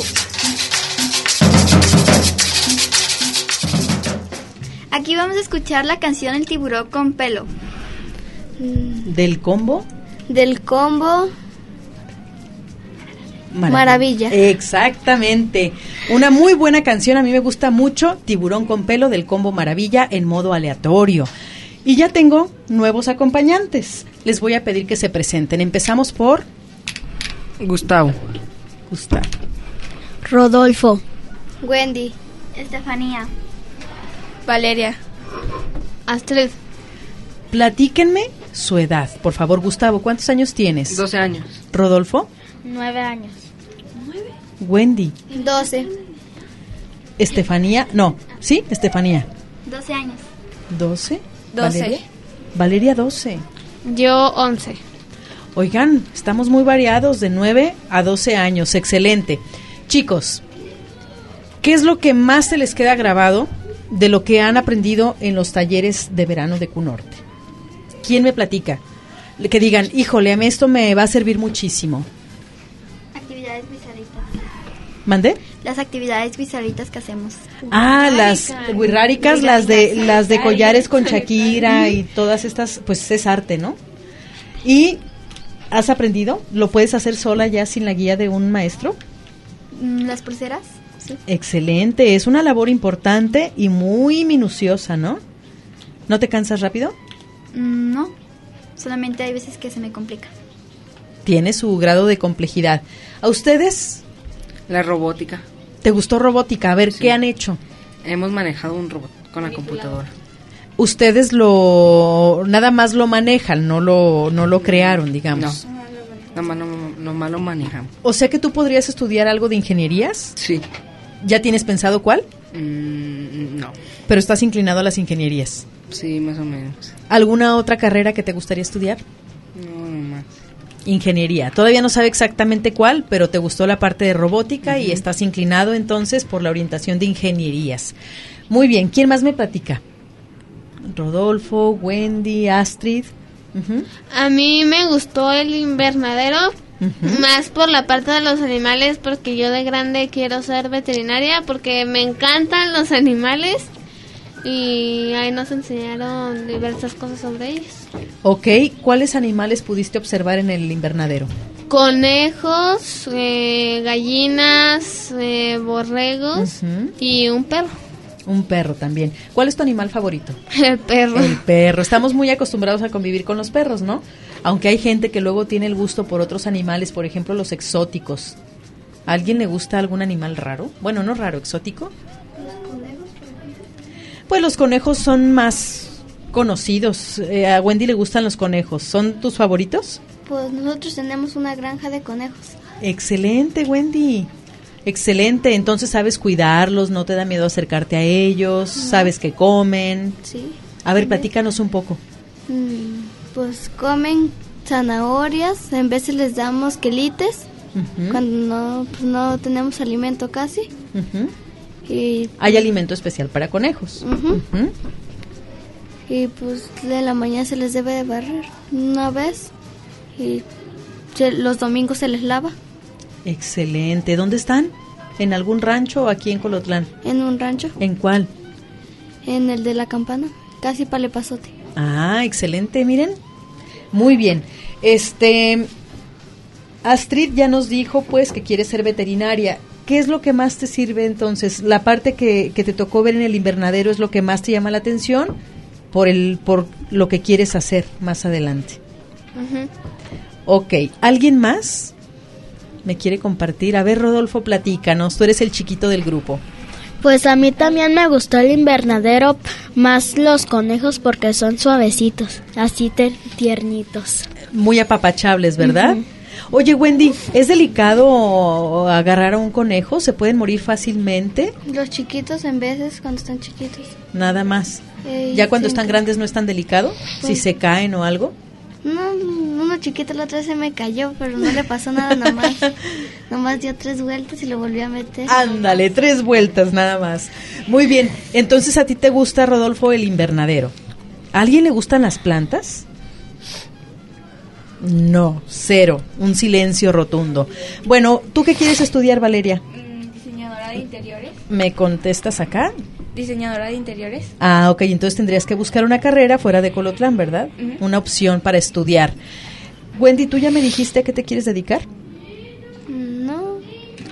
Aquí vamos a escuchar la canción El tiburón con pelo. ¿Del combo? Del combo. Maravilla. Exactamente. Una muy buena canción, a mí me gusta mucho, Tiburón con pelo del combo Maravilla en modo aleatorio. Y ya tengo nuevos acompañantes. Les voy a pedir que se presenten. Empezamos por Gustavo. Rodolfo. Wendy. Estefanía. Valeria. Astrid. Platíquenme su edad. Por favor, Gustavo, ¿cuántos años tienes? 12 años. Rodolfo. 9 años. Wendy. 12. Estefanía. No, ¿sí? Estefanía. 12 años. 12. 12. Valeria, 12. Yo 11. Oigan, estamos muy variados, de 9 a 12 años. Excelente. Chicos, ¿qué es lo que más se les queda grabado de lo que han aprendido en los talleres de verano de Q-Norte? ¿Quién me platica? Que digan, híjole, a mí esto me va a servir muchísimo. Actividades bizarritas. ¿Mandé? Las actividades bizarritas que hacemos. Ah, las wixárikas, las de collares con Shakira y todas estas, pues es arte, ¿no? ¿Y has aprendido? ¿Lo puedes hacer sola ya sin la guía de un maestro? Las pulseras, sí. Excelente, es una labor importante y muy minuciosa, ¿no? ¿No te cansas rápido? No, solamente hay veces que se me complica. Tiene su grado de complejidad. ¿A ustedes? La robótica. ¿Te gustó robótica? A ver, Sí. ¿qué han hecho? Hemos manejado un robot con la computadora. Ustedes nada más lo manejan, no lo crearon, digamos. Nomás lo manejamos. O sea que tú podrías estudiar algo de ingenierías. Sí. ¿Ya tienes pensado cuál? No. Pero estás inclinado a las ingenierías. Sí, más o menos. ¿Alguna otra carrera que te gustaría estudiar? No, nomás. Ingeniería. Todavía no sabe exactamente cuál, pero te gustó la parte de robótica y estás inclinado entonces por la orientación de ingenierías. Muy bien, ¿quién más me platica? Rodolfo, Wendy, Astrid. A mí me gustó el invernadero, más por la parte de los animales, porque yo de grande quiero ser veterinaria, porque me encantan los animales y ahí nos enseñaron diversas cosas sobre ellos. Ok, ¿cuáles animales pudiste observar en el invernadero? Conejos, gallinas, borregos y un perro. Un perro también. ¿Cuál es tu animal favorito? El perro. El perro. Estamos muy acostumbrados a convivir con los perros, ¿no? Aunque hay gente que luego tiene el gusto por otros animales, por ejemplo, los exóticos. ¿A alguien le gusta algún animal raro? Bueno, no raro, exótico. Pues los conejos son más conocidos. A Wendy le gustan los conejos. ¿Son tus favoritos? Pues nosotros tenemos una granja de conejos. Excelente, Wendy. Excelente, entonces sabes cuidarlos, no te da miedo acercarte a ellos, sabes que comen. Sí. A ver, platícanos un poco. Pues comen zanahorias, en veces les damos quelites, cuando no tenemos alimento casi. Y hay alimento especial para conejos. Y pues de la mañana se les debe de barrer una vez y los domingos se les lava. Excelente. ¿Dónde están? ¿En algún rancho o aquí en Colotlán? En un rancho. ¿En cuál? En el de la campana, casi Palepazote. Ah, excelente, miren. Muy bien. Astrid ya nos dijo pues que quiere ser veterinaria. ¿Qué es lo que más te sirve entonces? ¿La parte que te tocó ver en el invernadero es lo que más te llama la atención por lo que quieres hacer más adelante? Ok, ¿alguien más me quiere compartir? A ver, Rodolfo, platícanos, tú eres el chiquito del grupo. Pues a mí también me gustó el invernadero, más los conejos porque son suavecitos, así tiernitos. Muy apapachables, ¿verdad? Oye, Wendy, ¿es delicado agarrar a un conejo? ¿Se pueden morir fácilmente? Los chiquitos en veces, cuando están chiquitos. Nada más. ¿Ya cuando están grandes no es tan delicado? Pues, si se caen o algo. No, uno chiquito la otra vez se me cayó, pero no le pasó nada nomás. Nomás dio 3 vueltas y lo volví a meter. Ándale, 3 vueltas nada más. Muy bien, entonces a ti te gusta, Rodolfo, el invernadero. ¿A alguien le gustan las plantas? No, 0, un silencio rotundo. Bueno, ¿tú qué quieres estudiar, Valeria? Diseñadora de interiores. ¿Me contestas acá? Diseñadora de interiores. Ah, ok, entonces tendrías que buscar una carrera fuera de Colotlán, ¿verdad? Una opción para estudiar. Wendy, ¿tú ya me dijiste a qué te quieres dedicar? No,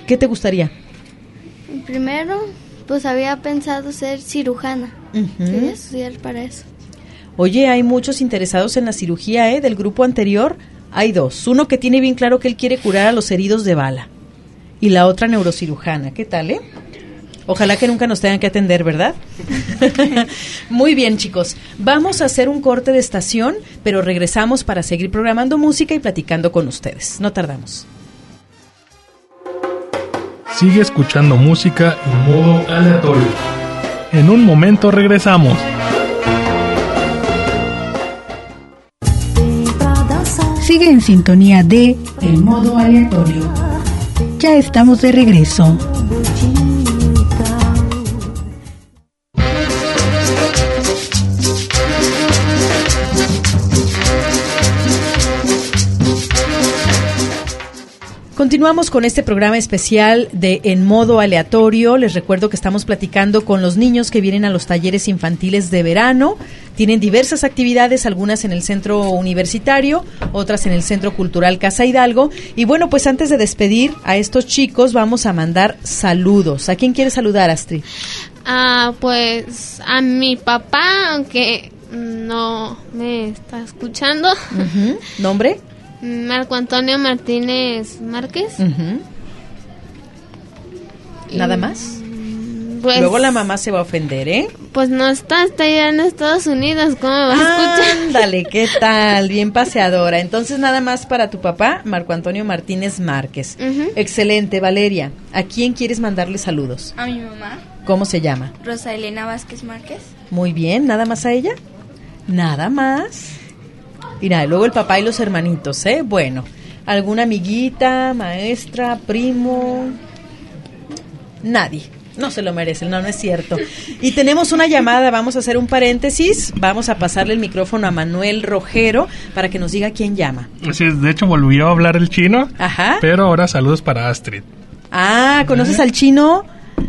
¿Qué te gustaría? Primero, pues había pensado ser cirujana. Quería estudiar para eso. Oye, hay muchos interesados en la cirugía, del grupo anterior. Hay 2. Uno que tiene bien claro que él quiere curar a los heridos de bala. Y la otra neurocirujana. ¿Qué tal, Ojalá que nunca nos tengan que atender, ¿verdad? Muy bien, chicos. Vamos a hacer un corte de estación, pero regresamos para seguir programando música y platicando con ustedes. No tardamos. Sigue escuchando música en modo aleatorio. En un momento regresamos. Sigue en sintonía de El Modo Aleatorio. Ya estamos de regreso. Continuamos con este programa especial de En Modo Aleatorio. Les recuerdo que estamos platicando con los niños que vienen a los talleres infantiles de verano. Tienen diversas actividades, algunas en el centro universitario, otras en el Centro Cultural Casa Hidalgo. Y bueno, pues antes de despedir a estos chicos, vamos a mandar saludos. ¿A quién quiere saludar, Astrid? Pues a mi papá, aunque no me está escuchando. ¿Nombre? Marco Antonio Martínez Márquez. ¿Nada más? Pues, luego la mamá se va a ofender, Pues no está allá en Estados Unidos, ¿cómo me vas a escuchar? Ándale, ¿qué tal? Bien paseadora. Entonces nada más para tu papá, Marco Antonio Martínez Márquez. Excelente, Valeria. ¿A quién quieres mandarle saludos? A mi mamá. ¿Cómo se llama? Rosa Elena Vázquez Márquez. Muy bien, ¿nada más a ella? Nada más. Mira, luego el papá y los hermanitos, Bueno, ¿alguna amiguita, maestra, primo? Nadie. No se lo merecen, no es cierto. Y tenemos una llamada, vamos a hacer un paréntesis, vamos a pasarle el micrófono a Manuel Rojero para que nos diga quién llama. Así es, de hecho volvió a hablar el chino, Ajá. Pero ahora saludos para Astrid. ¿Conoces al chino?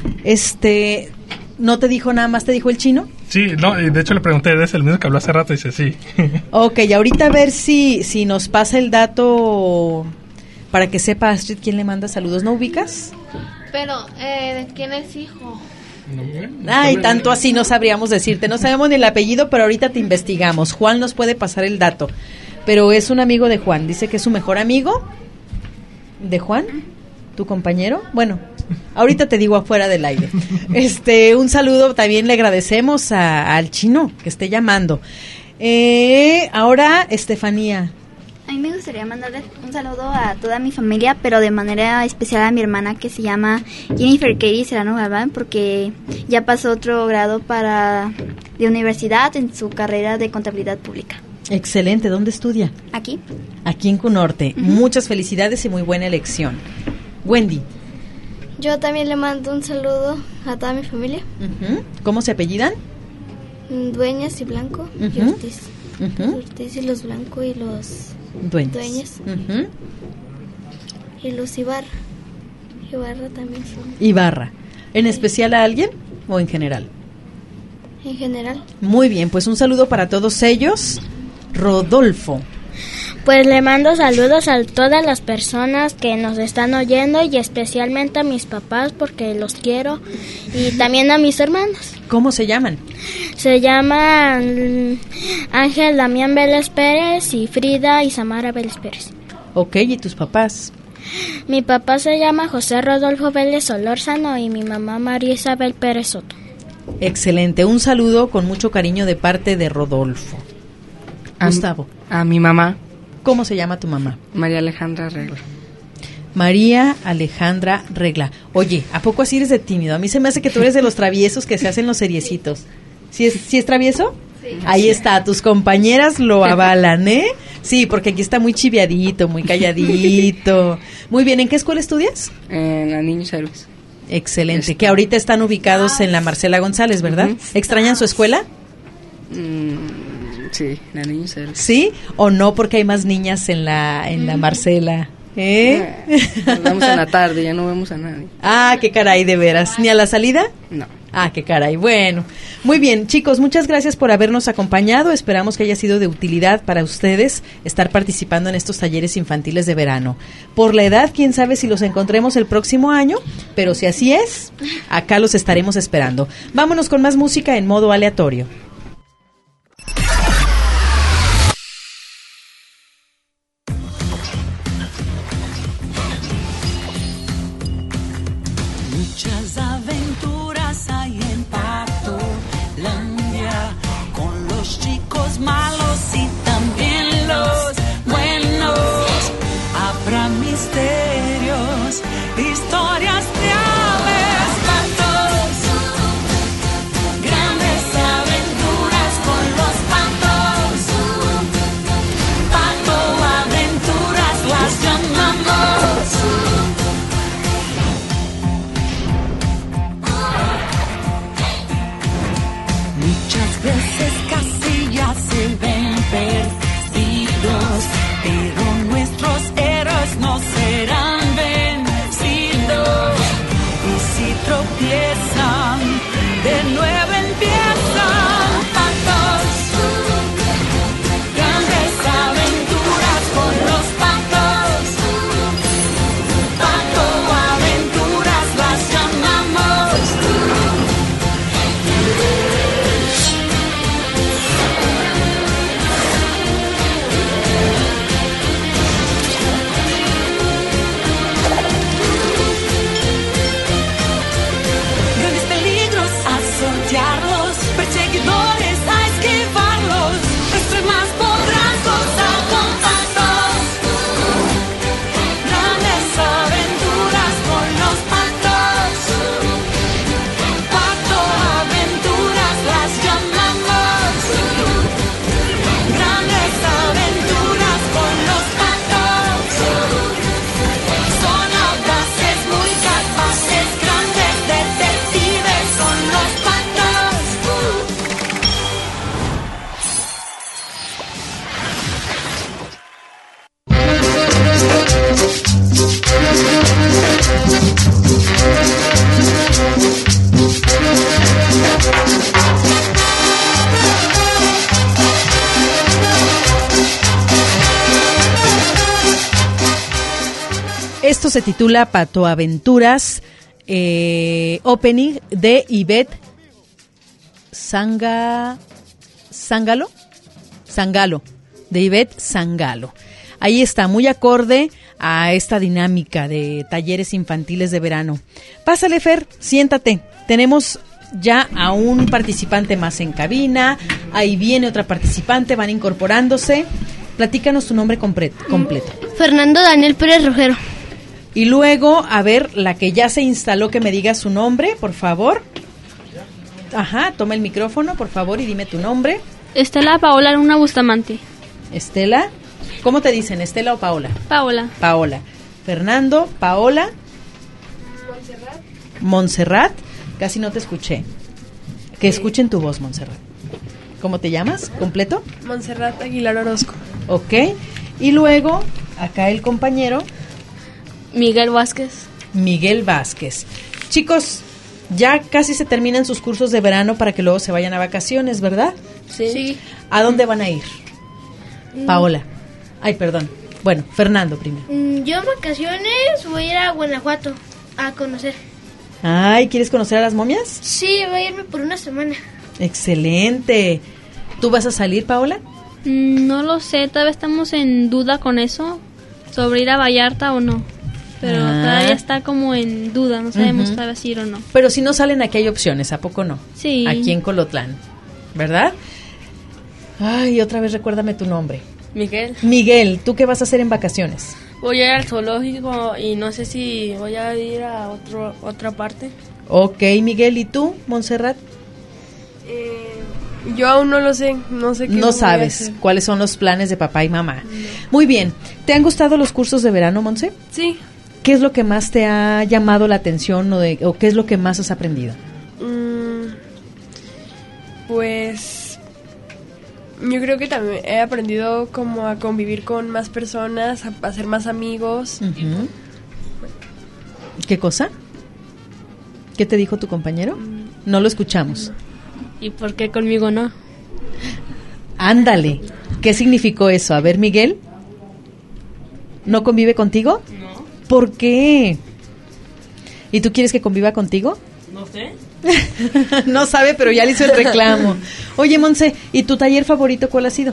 ¿No te dijo nada más, te dijo el chino? Sí, no, de hecho le pregunté, ¿es el mismo que habló hace rato? Y dice, sí. Ok, ahorita a ver si nos pasa el dato para que sepa Astrid quién le manda saludos. ¿No ubicas? Pero, ¿de quién es hijo? Ay, tanto así no sabríamos decirte. No sabemos ni el apellido, pero ahorita te investigamos. Juan nos puede pasar el dato. Pero es un amigo de Juan. Dice que es su mejor amigo. ¿De Juan? ¿Tu compañero? Bueno, ahorita te digo afuera del aire. Un saludo, también le agradecemos al chino que esté llamando. Ahora, Estefanía. A mí me gustaría mandarle un saludo a toda mi familia, pero de manera especial a mi hermana que se llama Jennifer Katie Serrano Galván, porque ya pasó otro grado de universidad en su carrera de contabilidad pública. Excelente, ¿dónde estudia? Aquí. Aquí en Cunorte. Muchas felicidades y muy buena elección. Wendy. Yo también le mando un saludo a toda mi familia. ¿Cómo se apellidan? Dueñas y Blanco y Ortiz. Ortiz y los Blanco y los Dueñas. Y los Ibarra. Ibarra también son. Ibarra. ¿En especial a alguien o en general? En general. Muy bien, pues un saludo para todos ellos. Rodolfo. Pues le mando saludos a todas las personas que nos están oyendo y especialmente a mis papás porque los quiero y también a mis hermanos. ¿Cómo se llaman? Se llaman Ángel Damián Vélez Pérez y Frida y Samara Vélez Pérez. Ok, ¿y tus papás? Mi papá se llama José Rodolfo Vélez Solórzano y mi mamá María Isabel Pérez Soto. Excelente, un saludo con mucho cariño de parte de Rodolfo. Gustavo. A mi mamá. ¿Cómo se llama tu mamá? María Alejandra Regla. María Alejandra Regla. Oye, ¿a poco así eres de tímido? A mí se me hace que tú eres de los traviesos que se hacen los seriecitos. ¿Sí es travieso? Sí. Ahí está, tus compañeras lo avalan, ¿eh? Sí, porque aquí está muy chiviadito, muy calladito. Muy bien, ¿en qué escuela estudias? En la Niños Héroes. Excelente, que ahorita están ubicados en la Marcela González, ¿verdad? ¿Extrañan su escuela? Sí, la Niños Héroes. ¿Sí o no? Porque hay más niñas en la Marcela. Nos vemos en la tarde, ya no vemos a nadie. Ah, qué caray, de veras. ¿Ni a la salida? No. Ah, qué caray. Bueno, muy bien, chicos, muchas gracias por habernos acompañado. Esperamos que haya sido de utilidad para ustedes estar participando en estos talleres infantiles de verano. Por la edad, quién sabe si los encontremos el próximo año, pero si así es, acá los estaremos esperando. Vámonos con más música en modo aleatorio. Muchas aventuras hay en Patolandia, con los chicos malos y también los buenos. Habrá misterios, historias de aves, patos, grandes aventuras con los patos. Pato aventuras las llamamos. Muchas veces casi ya se ven perdidos, pero nuestros héroes no serán vencidos. Y si tropiezan, de nuevo empiezan. Patos, grandes aventuras con los patos. Pato aventuras las llamamos. Grandes peligros a sortearlos, perseguidores a esquivarlos, extremas podrás gozar con patos. Grandes aventuras con los patos. Pato aventuras las llamamos. Grandes aventuras con los patos. Son audaces, muy capaces, grandes detectives son los patos. Esto se titula Patoaventuras, opening de Ivette Sangalo, de Ivette Sangalo. Ahí está, muy acorde a esta dinámica de talleres infantiles de verano. Pásale, Fer, siéntate. Tenemos ya a un participante más en cabina. Ahí viene otra participante, van incorporándose. Platícanos tu nombre completo. Fernando Daniel Pérez Rojero. Y luego, a ver, la que ya se instaló, que me diga su nombre, por favor. Ajá, toma el micrófono, por favor, y dime tu nombre. Estela Paola Luna Bustamante. Estela, ¿cómo te dicen, Estela o Paola? Paola. Paola. Fernando, Paola. Montserrat. Casi no te escuché. Que escuchen tu voz, Montserrat. ¿Cómo te llamas? ¿Completo? Montserrat Aguilar Orozco. Ok. Y luego, acá el compañero. Miguel Vázquez. Miguel Vázquez. Chicos, ya casi se terminan sus cursos de verano para que luego se vayan a vacaciones, ¿verdad? Sí. ¿A dónde van a ir? Paola. Ay, perdón. Bueno, Fernando primero. Yo en vacaciones voy a ir a Guanajuato a conocer. Ay, ¿quieres conocer a las momias? Sí, voy a irme por una semana. Excelente. ¿Tú vas a salir, Paola? No lo sé, todavía estamos en duda con eso, sobre ir a Vallarta o no. Pero todavía está como en duda, no sabemos todavía si ir o no. Pero si no salen, aquí hay opciones, ¿a poco no? Sí. Aquí en Colotlán, ¿verdad? Ay, otra vez recuérdame tu nombre. Miguel. Miguel, ¿tú qué vas a hacer en vacaciones? Voy a ir al zoológico y no sé si voy a ir a otra parte. Ok, Miguel, ¿y tú, Montserrat? Yo aún no lo sé, no sé qué. No sabes cuáles son los planes de papá y mamá. No. Muy bien, ¿te han gustado los cursos de verano, Montse? Sí. ¿Qué es lo que más te ha llamado la atención o qué es lo que más has aprendido? Pues yo creo que también he aprendido como a convivir con más personas, a hacer más amigos. ¿Qué cosa? ¿Qué te dijo tu compañero? No lo escuchamos. ¿Y por qué conmigo no? Ándale. ¿Qué significó eso? A ver, Miguel. ¿No convive contigo? No. ¿Por qué? ¿Y tú quieres que conviva contigo? No sé. No sabe, pero ya le hizo el reclamo. Oye, Monse, ¿y tu taller favorito cuál ha sido?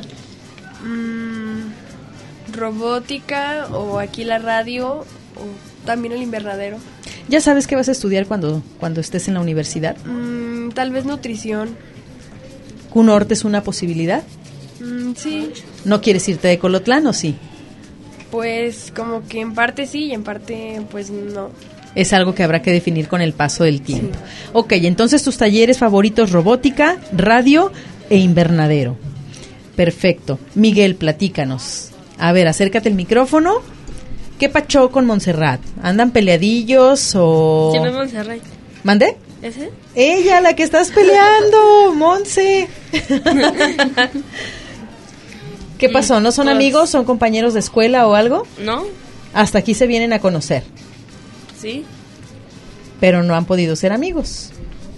Robótica, o aquí la radio, o también el invernadero. ¿Ya sabes qué vas a estudiar cuando estés en la universidad? Tal vez nutrición. ¿Cunorte es una posibilidad? Sí. ¿No quieres irte de Colotlán o sí? Pues como que en parte sí y en parte pues no. Es algo que habrá que definir con el paso del tiempo. Sí. Ok, entonces tus talleres favoritos: robótica, radio e invernadero. Perfecto. Miguel, platícanos. A ver, acércate el micrófono. ¿Qué pachó con Montserrat? ¿Andan peleadillos o...? ¿Quién es Montserrat? ¿Mandé? ¿Ese? Ella, la que estás peleando, Monse. ¿Qué pasó? ¿No son amigos? ¿Son compañeros de escuela o algo? No. Hasta aquí se vienen a conocer. Sí. Pero no han podido ser amigos.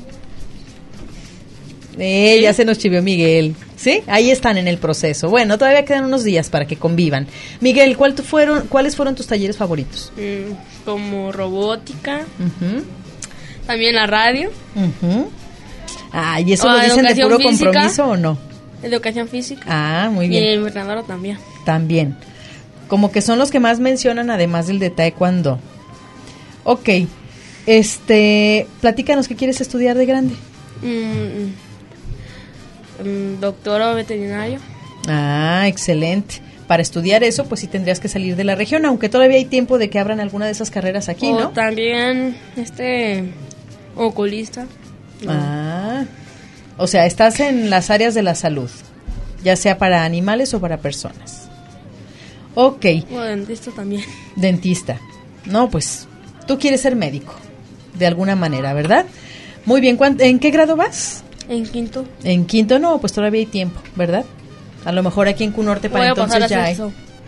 Ya se nos chivió Miguel. ¿Sí? Ahí están en el proceso. Bueno, todavía quedan unos días para que convivan. Miguel, ¿cuáles fueron tus talleres favoritos? Como robótica. También la radio. ¿Y eso lo dicen de puro física, compromiso o no? Educación física. Ah, muy bien. Y el invernadero también. También. Como que son los que más mencionan, además del de taekwondo. Ok. Platícanos, ¿qué quieres estudiar de grande? Doctor veterinario. Ah, excelente. Para estudiar eso, pues sí tendrías que salir de la región, aunque todavía hay tiempo de que abran alguna de esas carreras aquí, ¿no? También, oculista. O sea, estás en las áreas de la salud, ya sea para animales o para personas. Ok. O dentista también. Dentista. No, pues, tú quieres ser médico, de alguna manera, ¿verdad? Muy bien, ¿en qué grado vas? En quinto. En quinto, no, pues todavía hay tiempo, ¿verdad? A lo mejor aquí en Cunorte para entonces ya hay.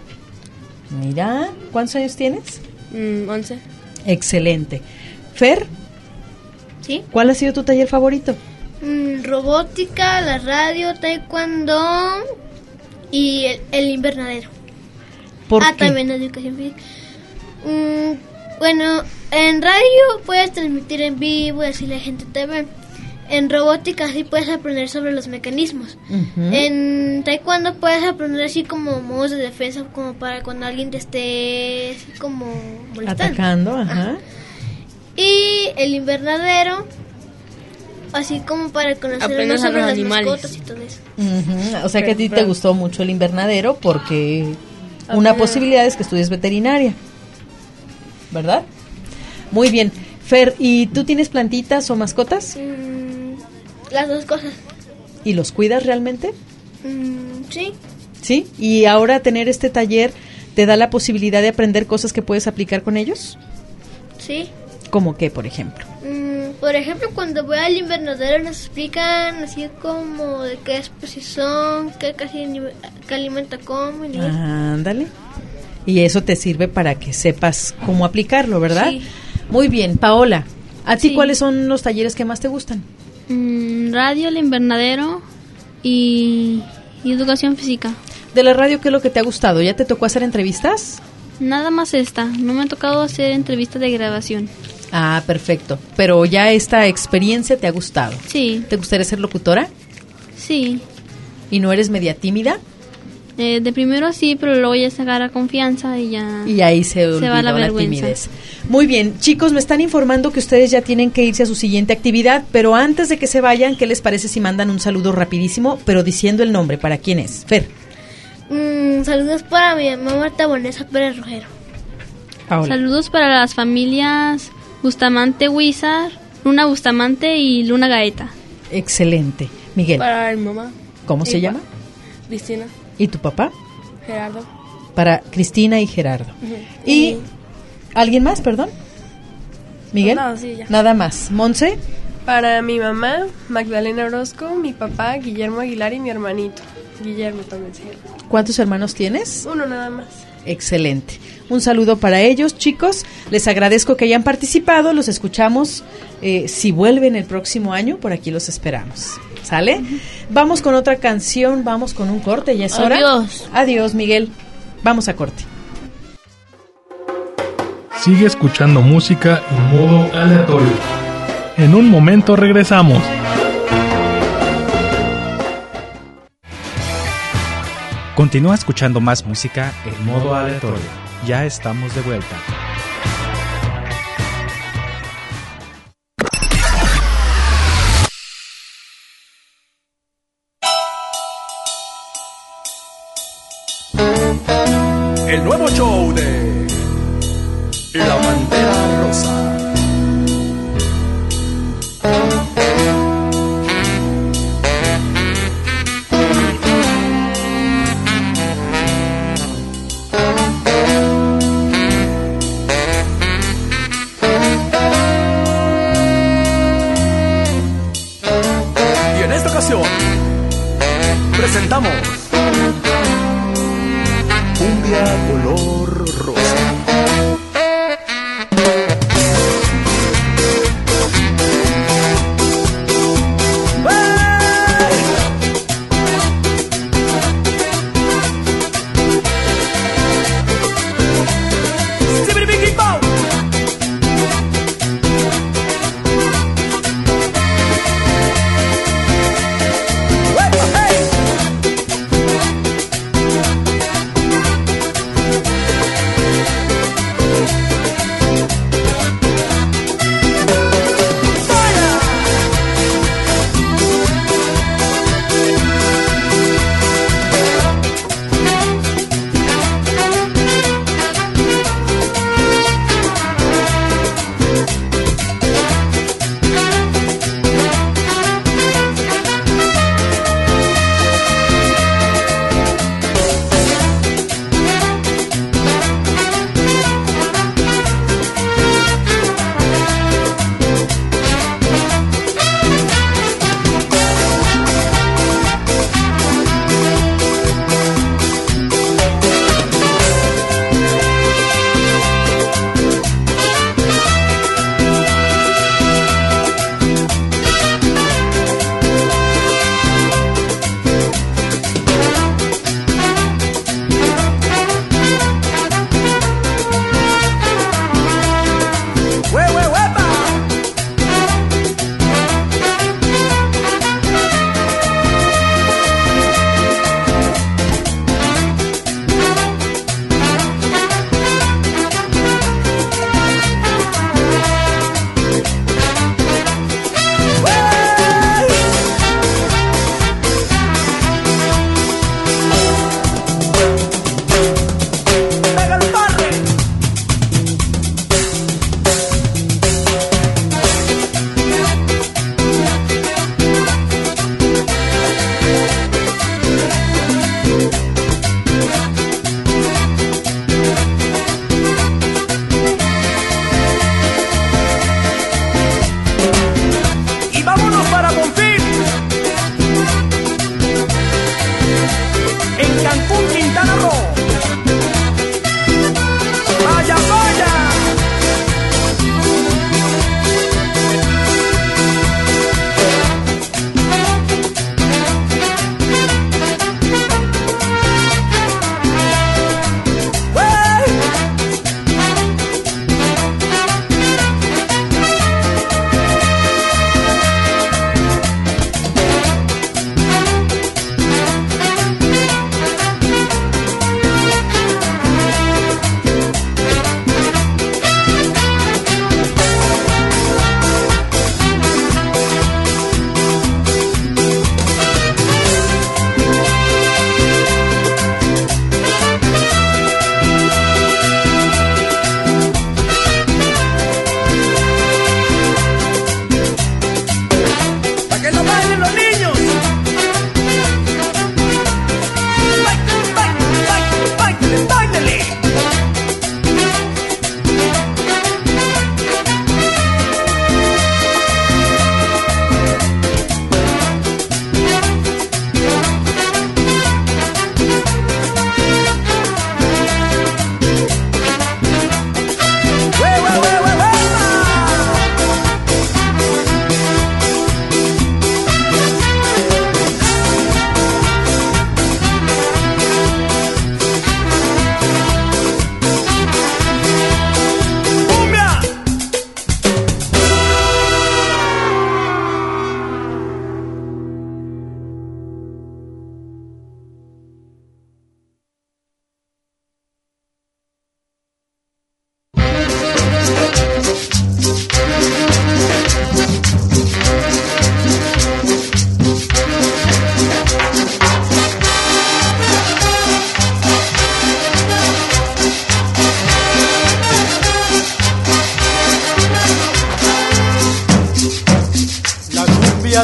Mira, ¿cuántos años tienes? 11. Excelente. Fer, ¿sí? ¿Cuál ha sido tu taller favorito? Robótica, la radio, taekwondo y el invernadero. ¿Por qué? También educación física. Bueno, en radio puedes transmitir en vivo y así la gente te ve. En robótica sí puedes aprender sobre los mecanismos. En taekwondo puedes aprender así como modos de defensa, como para cuando alguien te esté así como molestando. Atacando, ajá. Y el invernadero, así como para conocer más sobre las mascotas y todo eso. O sea que a ti te gustó mucho el invernadero porque una posibilidad es que estudies veterinaria, ¿verdad? Muy bien. Fer, ¿y tú tienes plantitas o mascotas? Las dos cosas. ¿Y los cuidas realmente? Sí. ¿Sí? ¿Y ahora tener este taller te da la posibilidad de aprender cosas que puedes aplicar con ellos? Sí. ¿Cómo qué, por ejemplo? Por ejemplo, cuando voy al invernadero nos explican así como de qué especies son, qué alimento comen. Ándale. Y eso te sirve para que sepas cómo aplicarlo, ¿verdad? Sí. Muy bien, Paola, ¿a ti cuáles son los talleres que más te gustan? Radio, el invernadero y educación física. De la radio, ¿qué es lo que te ha gustado? ¿Ya te tocó hacer entrevistas? Nada más esta, no me ha tocado hacer entrevistas de grabación. Ah, perfecto, pero ya esta experiencia te ha gustado. Sí. ¿Te gustaría ser locutora? Sí. ¿Y no eres media tímida? De primero sí, pero luego ya se agarra confianza y ya... Y ahí se va la timidez. Muy bien, chicos, me están informando que ustedes ya tienen que irse a su siguiente actividad, pero antes de que se vayan, ¿qué les parece si mandan un saludo rapidísimo, pero diciendo el nombre? ¿Para quién es? Fer. Saludos para mi mamá Marta Bonesa Pérez Rojero. Paola. Saludos para las familias Bustamante Huizar, Luna Bustamante y Luna Gaeta. Excelente. Miguel. Para mi mamá. ¿Cómo se llama? Cristina. ¿Y tu papá? Gerardo. Para Cristina y Gerardo. ¿Y alguien más, perdón? ¿Miguel? No, sí, ya. Nada más. ¿Monse? Para mi mamá, Magdalena Orozco, mi papá, Guillermo Aguilar y mi hermanito, Guillermo también se llama. ¿Cuántos hermanos tienes? Uno nada más. Excelente. Un saludo para ellos, chicos. Les agradezco que hayan participado. Los escuchamos. Si vuelven el próximo año, por aquí los esperamos. ¿Sale? Vamos con otra canción. Vamos con un corte. ¿Ya es hora? Adiós. Adiós, Miguel. Vamos a corte. Sigue escuchando música en modo aleatorio. En un momento regresamos. Continúa escuchando más música en modo aleatorio. Ya estamos de vuelta. El nuevo show de La Pantera Rosa. Y en esta ocasión presentamos Cumbia color rosa.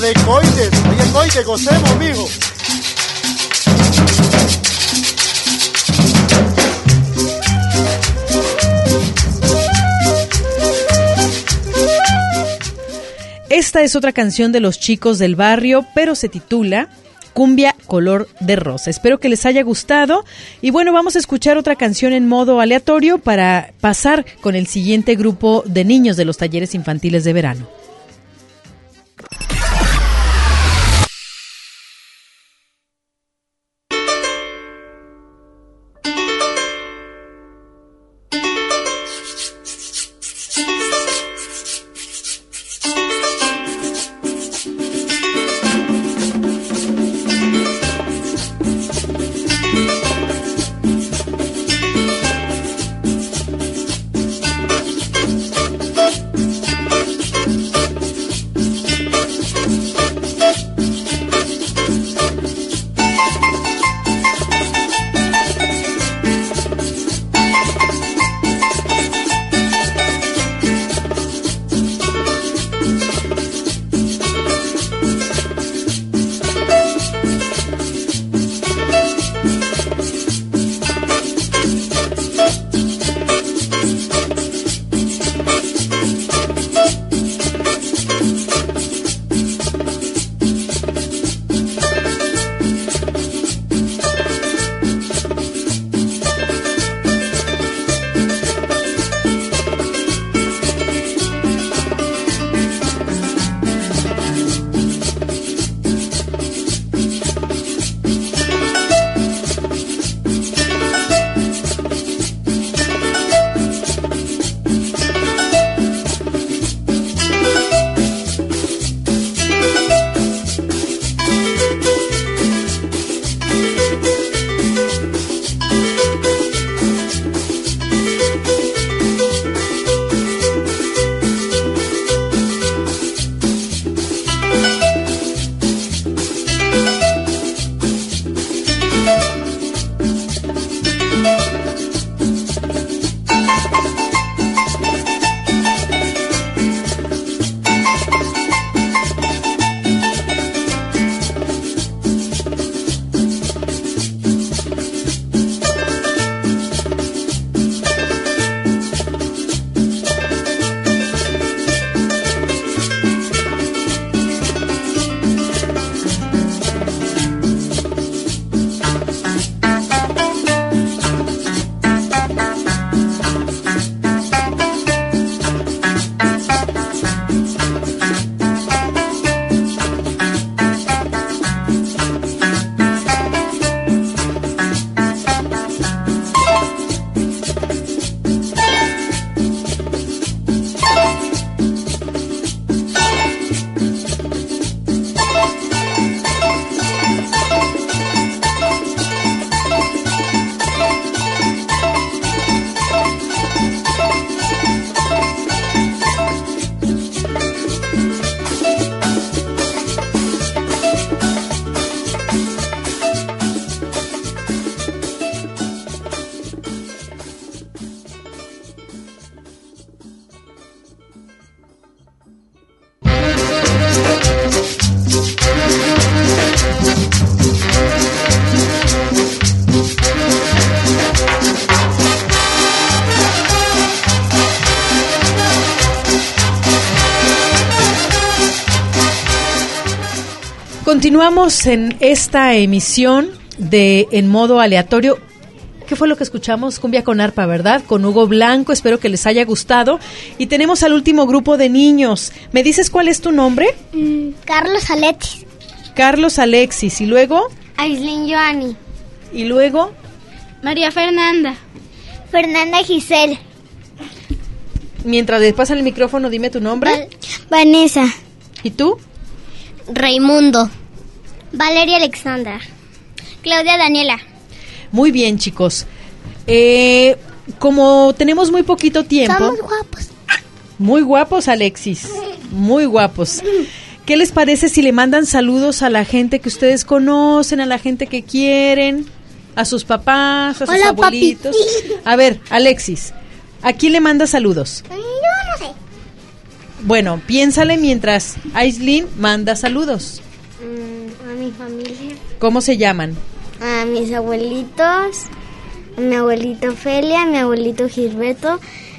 de coites, oye coite, gocemos, mijo. Esta es otra canción de los Chicos del Barrio, pero se titula Cumbia Color de Rosa. Espero que les haya gustado. Y bueno, vamos a escuchar otra canción en modo aleatorio para pasar con el siguiente grupo de niños de los talleres infantiles de verano. Continuamos en esta emisión de En Modo Aleatorio. ¿Qué fue lo que escuchamos? Cumbia con arpa, ¿verdad? Con Hugo Blanco, espero que les haya gustado. Y tenemos al último grupo de niños. ¿Me dices cuál es tu nombre? Carlos Alexis. Carlos Alexis. ¿Y luego? Aislinn Joanny. ¿Y luego? María Fernanda. Fernanda Giselle. Mientras les pasa el micrófono, dime tu nombre. Vanessa. ¿Y tú? Raimundo. Valeria Alexandra. Claudia Daniela. Muy bien, chicos. Como tenemos muy poquito tiempo... Somos guapos. Muy guapos, Alexis. Muy guapos. ¿Qué les parece si le mandan saludos a la gente que ustedes conocen, a la gente que quieren, a sus papás, a sus abuelitos? Papi. A ver, Alexis, ¿a quién le manda saludos? Yo no sé. Bueno, piénsale mientras Aislinn manda saludos. A mi familia. ¿Cómo se llaman? A mis abuelitos. A mi abuelito Felia, a mi abuelito Gilberto.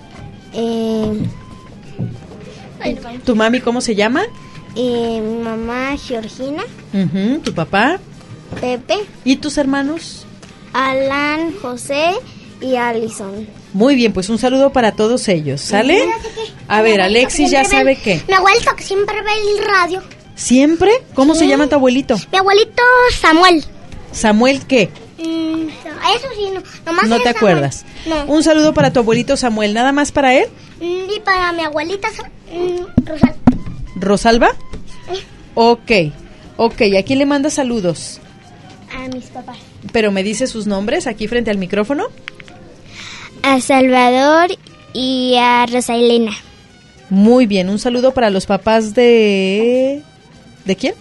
¿Tu mami cómo se llama? Mi mamá Georgina. ¿Tu papá? Pepe. ¿Y tus hermanos? Alan, José y Alison. Muy bien, pues un saludo para todos ellos, ¿sale? A ver, Alexis ya sabe qué. Mi abuelito que siempre ve el radio. ¿Siempre? ¿Cómo se llama tu abuelito? Mi abuelito Samuel. ¿Samuel qué? Eso sí, nomás no te acuerdas. No. Un saludo para tu abuelito Samuel, ¿nada más para él? Y para mi abuelita Rosalba. ¿Rosalba? Ok, ¿a quién le manda saludos? A mis papás. Pero me dice sus nombres aquí frente al micrófono. A Salvador y a Rosa Elena. Muy bien, un saludo para los papás de... ¿De quién?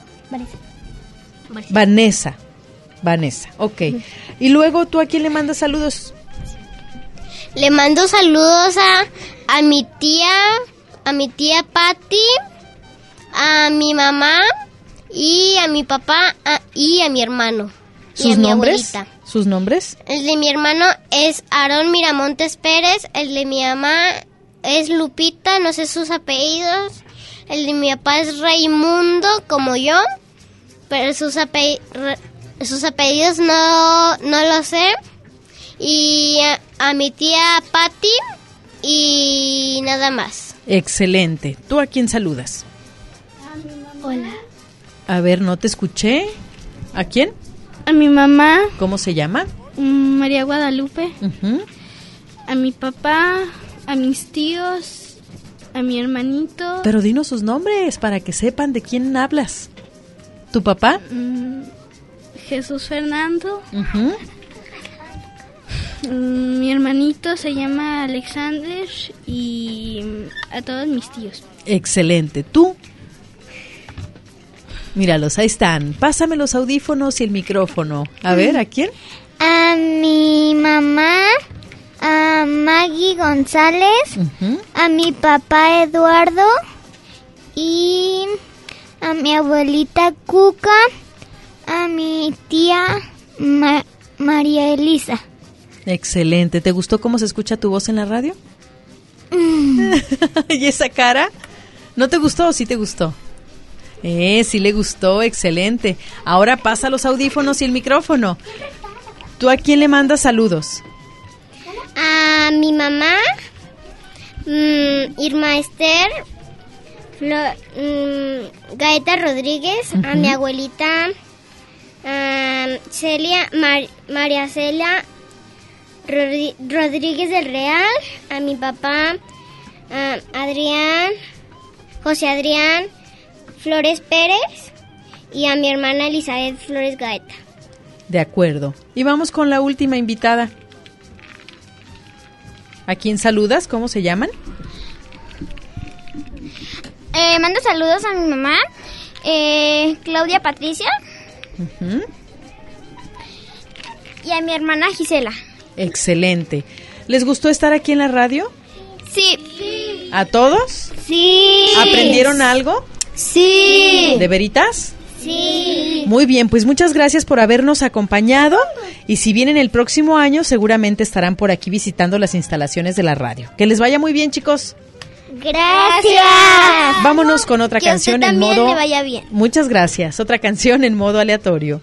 Vanessa, ok. Y luego, ¿tú a quién le mandas saludos? Le mando saludos a mi tía Patti, a mi mamá y a mi papá y a mi hermano. ¿Sus nombres? ¿Sus nombres? El de mi hermano es Aarón Miramontes Pérez, el de mi mamá es Lupita, no sé sus apellidos. El de mi papá es Raimundo, como yo, pero sus apellidos no lo sé. Y a mi tía Patti y nada más. Excelente. ¿Tú a quién saludas? A mi mamá. Hola. A ver, no te escuché. ¿A quién? A mi mamá. ¿Cómo se llama? María Guadalupe. A mi papá, a mis tíos, a mi hermanito. Pero dinos sus nombres para que sepan de quién hablas. ¿Tu papá? Jesús Fernando. Mi hermanito se llama Alexander y a todos mis tíos. Excelente. ¿Tú? Míralos, ahí están. Pásame los audífonos y el micrófono. A ver, ¿a quién? A mi mamá, a Maggie González, a mi papá Eduardo y a mi abuelita Cuca, a mi tía María Elisa. Excelente. ¿Te gustó cómo se escucha tu voz en la radio? ¿Y esa cara? ¿No te gustó o sí te gustó? Sí le gustó, excelente. Ahora pasa los audífonos y el micrófono. ¿Tú a quién le mandas saludos? A mi mamá, Irma Esther, Gaeta Rodríguez, a mi abuelita Celia, María Celia Rodríguez del Real, a mi papá José Adrián Flores Pérez y a mi hermana Elizabeth Flores Gaeta. De acuerdo. Y vamos con la última invitada. ¿A quién saludas? ¿Cómo se llaman? Mando saludos a mi mamá, Claudia Patricia, y a mi hermana Gisela. Excelente. ¿Les gustó estar aquí en la radio? Sí. ¿A todos? Sí. ¿Aprendieron algo? Sí. ¿De veritas? Sí. Muy bien, pues muchas gracias por habernos acompañado y si vienen el próximo año seguramente estarán por aquí visitando las instalaciones de la radio. Que les vaya muy bien, chicos. Gracias. Vámonos con otra canción que en también modo... le vaya bien. Muchas gracias. Otra canción en modo aleatorio.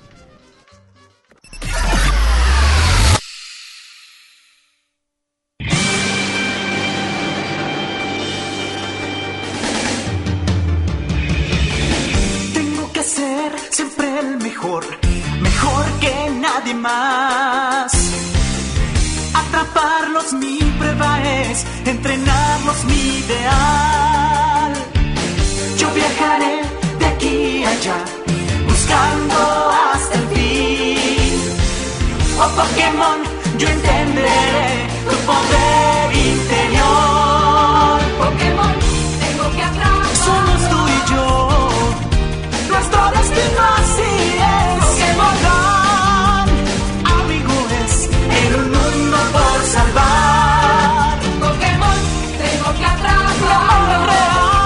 Tengo que ser siempre el mejor, mejor que nadie más. Atraparlos mi prueba es, entrenarlos mi ideal. Yo viajaré de aquí a allá, buscando hasta el fin. Oh Pokémon, yo entenderé tu poder interior. Pokémon, tengo que atrapar. Somos tú y yo, nuestro destino así es. Pokémon, amigo es, en un mundo por salvar. Pokémon, tengo que atrapar.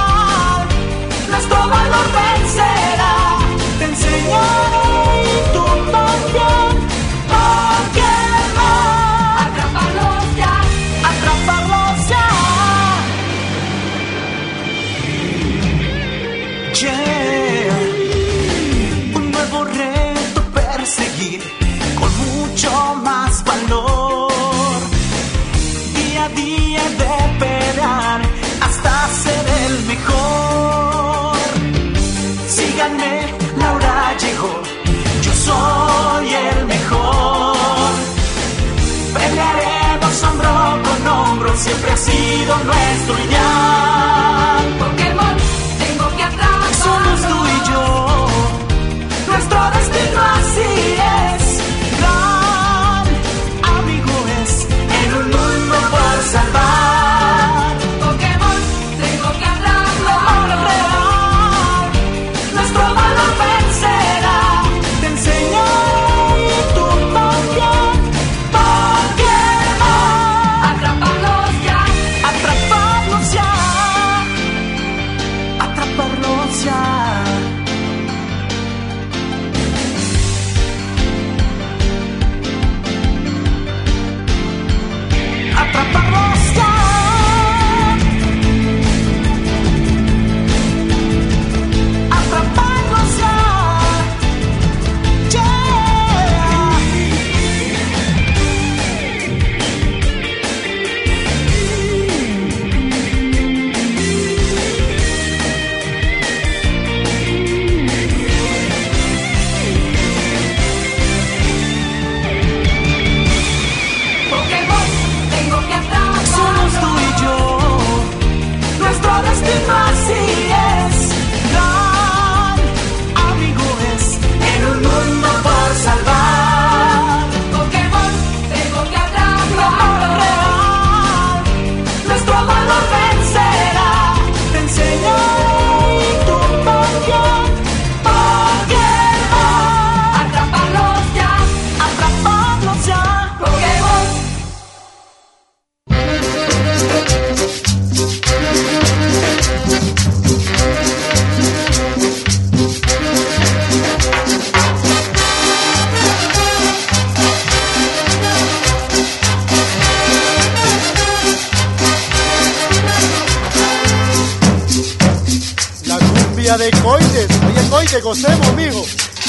soy el mejor. Pelearemos hombro con hombro, siempre ha sido nuestro ideal. Pokémon, tengo que atrapar. Somos tú y yo, nuestro destino así es. Gran amigo es, en un mundo por salvar. Pokémon, tengo que atrapar. Nuestro valor vencerá. Te enseñé y tú también. Pokémon, atraparlos ya, atraparlos ya, atraparlos ya. Atraparlos ya. Atraparlos ya. Pokémon, tengo que atrapar. Somos tú y yo, nuestro destino así es. Gran amigo es, en un mundo por salvar. Pokémon, tengo que atrapar. Nuestro valor vencerá. Te enseñé y tú también. Pokémon, atraparlos ya, atraparlos ya. Pokémon. La cumbia de Coites. Oye, Coite, gocemos, mijo.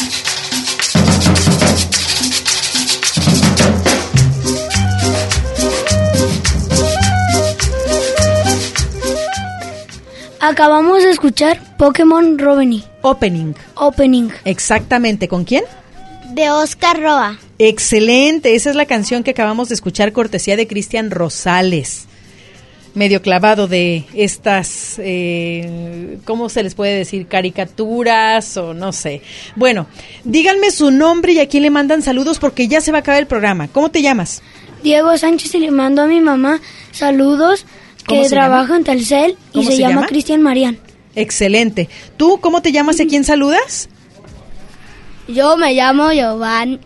Acabamos de escuchar Pokémon Roveni. Opening. Exactamente. ¿Con quién? De Oscar Roa. Excelente. Esa es la canción que acabamos de escuchar, cortesía de Cristian Rosales. Medio clavado de estas, ¿cómo se les puede decir? Caricaturas o no sé. Bueno, díganme su nombre y a quién le mandan saludos porque ya se va a acabar el programa. ¿Cómo te llamas? Diego Sánchez, y le mando a mi mamá saludos, que trabaja en Telcel y se llama Cristian Marián. Excelente. ¿Tú cómo te llamas y a quién saludas? Yo me llamo Giovanni.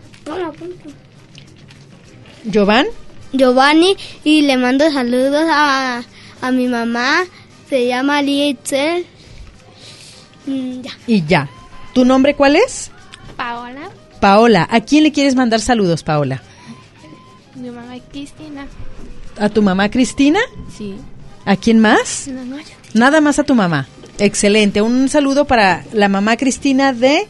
¿Giovanni? Y le mando saludos a mi mamá, se llama Lietzel. Y ya. ¿Tu nombre cuál es? Paola. Paola. ¿A quién le quieres mandar saludos, Paola? Mi mamá Cristina. ¿A tu mamá Cristina? Sí. ¿A quién más? No. Nada más a tu mamá. Excelente. Un saludo para la mamá Cristina de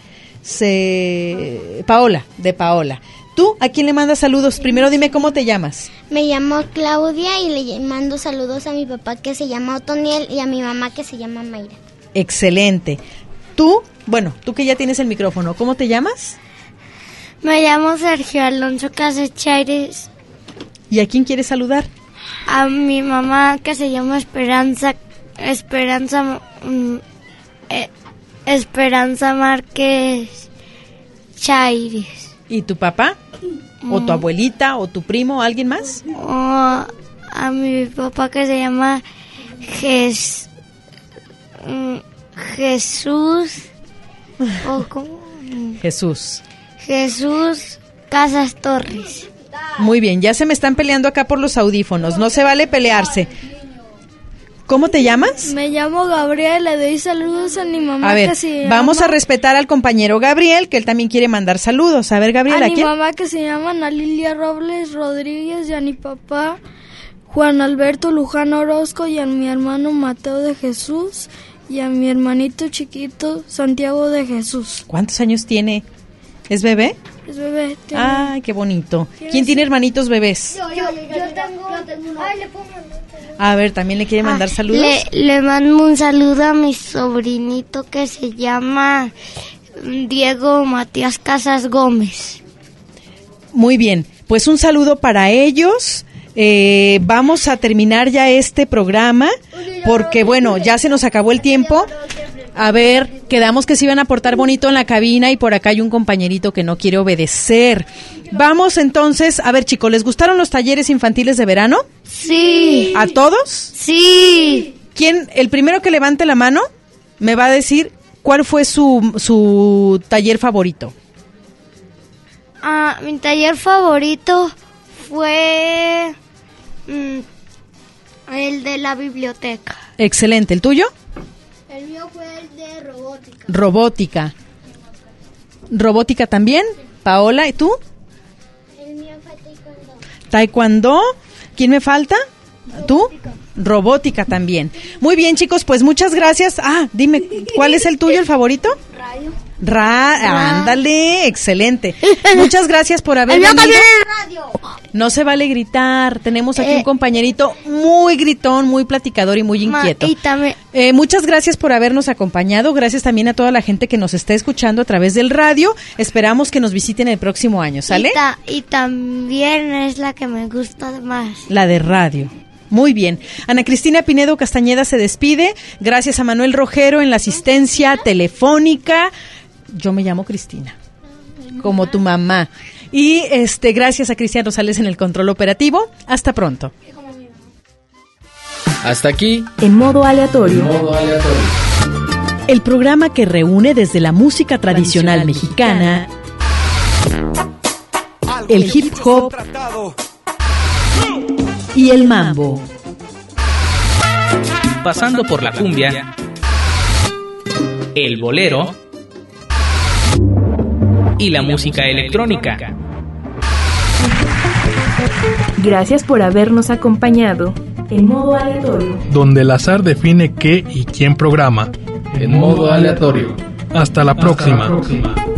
Paola. ¿Tú a quién le mandas saludos? Primero dime cómo te llamas. Me llamo Claudia y le mando saludos a mi papá que se llama Otoniel y a mi mamá que se llama Mayra. Excelente. Tú que ya tienes el micrófono, ¿cómo te llamas? Me llamo Sergio Alonso Casechaires. ¿Y a quién quieres saludar? A mi mamá que se llama Esperanza Márquez Chaires. ¿Y tu papá? ¿O tu abuelita? ¿O tu primo? ¿Alguien más? A mi papá que se llama Jesús. Jesús Casas Torres. Muy bien, ya se me están peleando acá por los audífonos. No se vale pelearse. ¿Cómo te llamas? Me llamo Gabriel, le doy saludos a mi mamá. A ver, vamos a respetar al compañero Gabriel, que él también quiere mandar saludos. A ver, Gabriel, ¿a quién? A mi mamá que se llama Ana Lilia Robles Rodríguez y a mi papá Juan Alberto Luján Orozco y a mi hermano Mateo de Jesús y a mi hermanito chiquito Santiago de Jesús. ¿Cuántos años tiene? ¿Es bebé? Es bebé. Ay, qué bonito. ¿Quién tiene hermanitos bebés? Yo tengo uno. Ay, le puedo mandar. A ver, ¿también le quiere mandar saludos? Le mando un saludo a mi sobrinito que se llama Diego Matías Casas Gómez. Muy bien, pues un saludo para ellos. Vamos a terminar ya este programa porque, bueno, ya se nos acabó el tiempo. A ver, quedamos que se iban a portar bonito en la cabina y por acá hay un compañerito que no quiere obedecer. Vamos entonces, a ver, chicos, ¿les gustaron los talleres infantiles de verano? Sí. ¿A todos? Sí. ¿Quién, el primero que levante la mano, me va a decir cuál fue su taller favorito? Mi taller favorito fue el de la biblioteca. Excelente, ¿el tuyo? El mío fue el de robótica. Robótica. ¿Robótica también? Paola, ¿y tú? El mío fue taekwondo. ¿Taekwondo? ¿Quién me falta? ¿Tú? Robótica también. Muy bien, chicos, pues muchas gracias. Dime, ¿cuál es el tuyo, el favorito? Radio. Ándale, excelente. Muchas gracias por haber venido. No se vale gritar. Tenemos aquí un compañerito muy gritón, muy platicador y muy inquieto. Muchas gracias por habernos acompañado. Gracias también a toda la gente que nos está escuchando a través del radio. Esperamos que nos visiten el próximo año, ¿sale? Y también es la que me gusta más. La de radio. Muy bien. Ana Cristina Pinedo Castañeda se despide. Gracias a Manuel Rojero en la asistencia telefónica. Yo me llamo Cristina, como tu mamá. Y gracias a Cristian Rosales en el control operativo. Hasta pronto. Hasta aquí. En modo aleatorio. El programa que reúne desde la música tradicional mexicana, el hip hop y el mambo. Pasando por la cumbia, el bolero y la música electrónica. Gracias por habernos acompañado en modo aleatorio, donde el azar define qué y quién programa. En modo aleatorio. Hasta la próxima.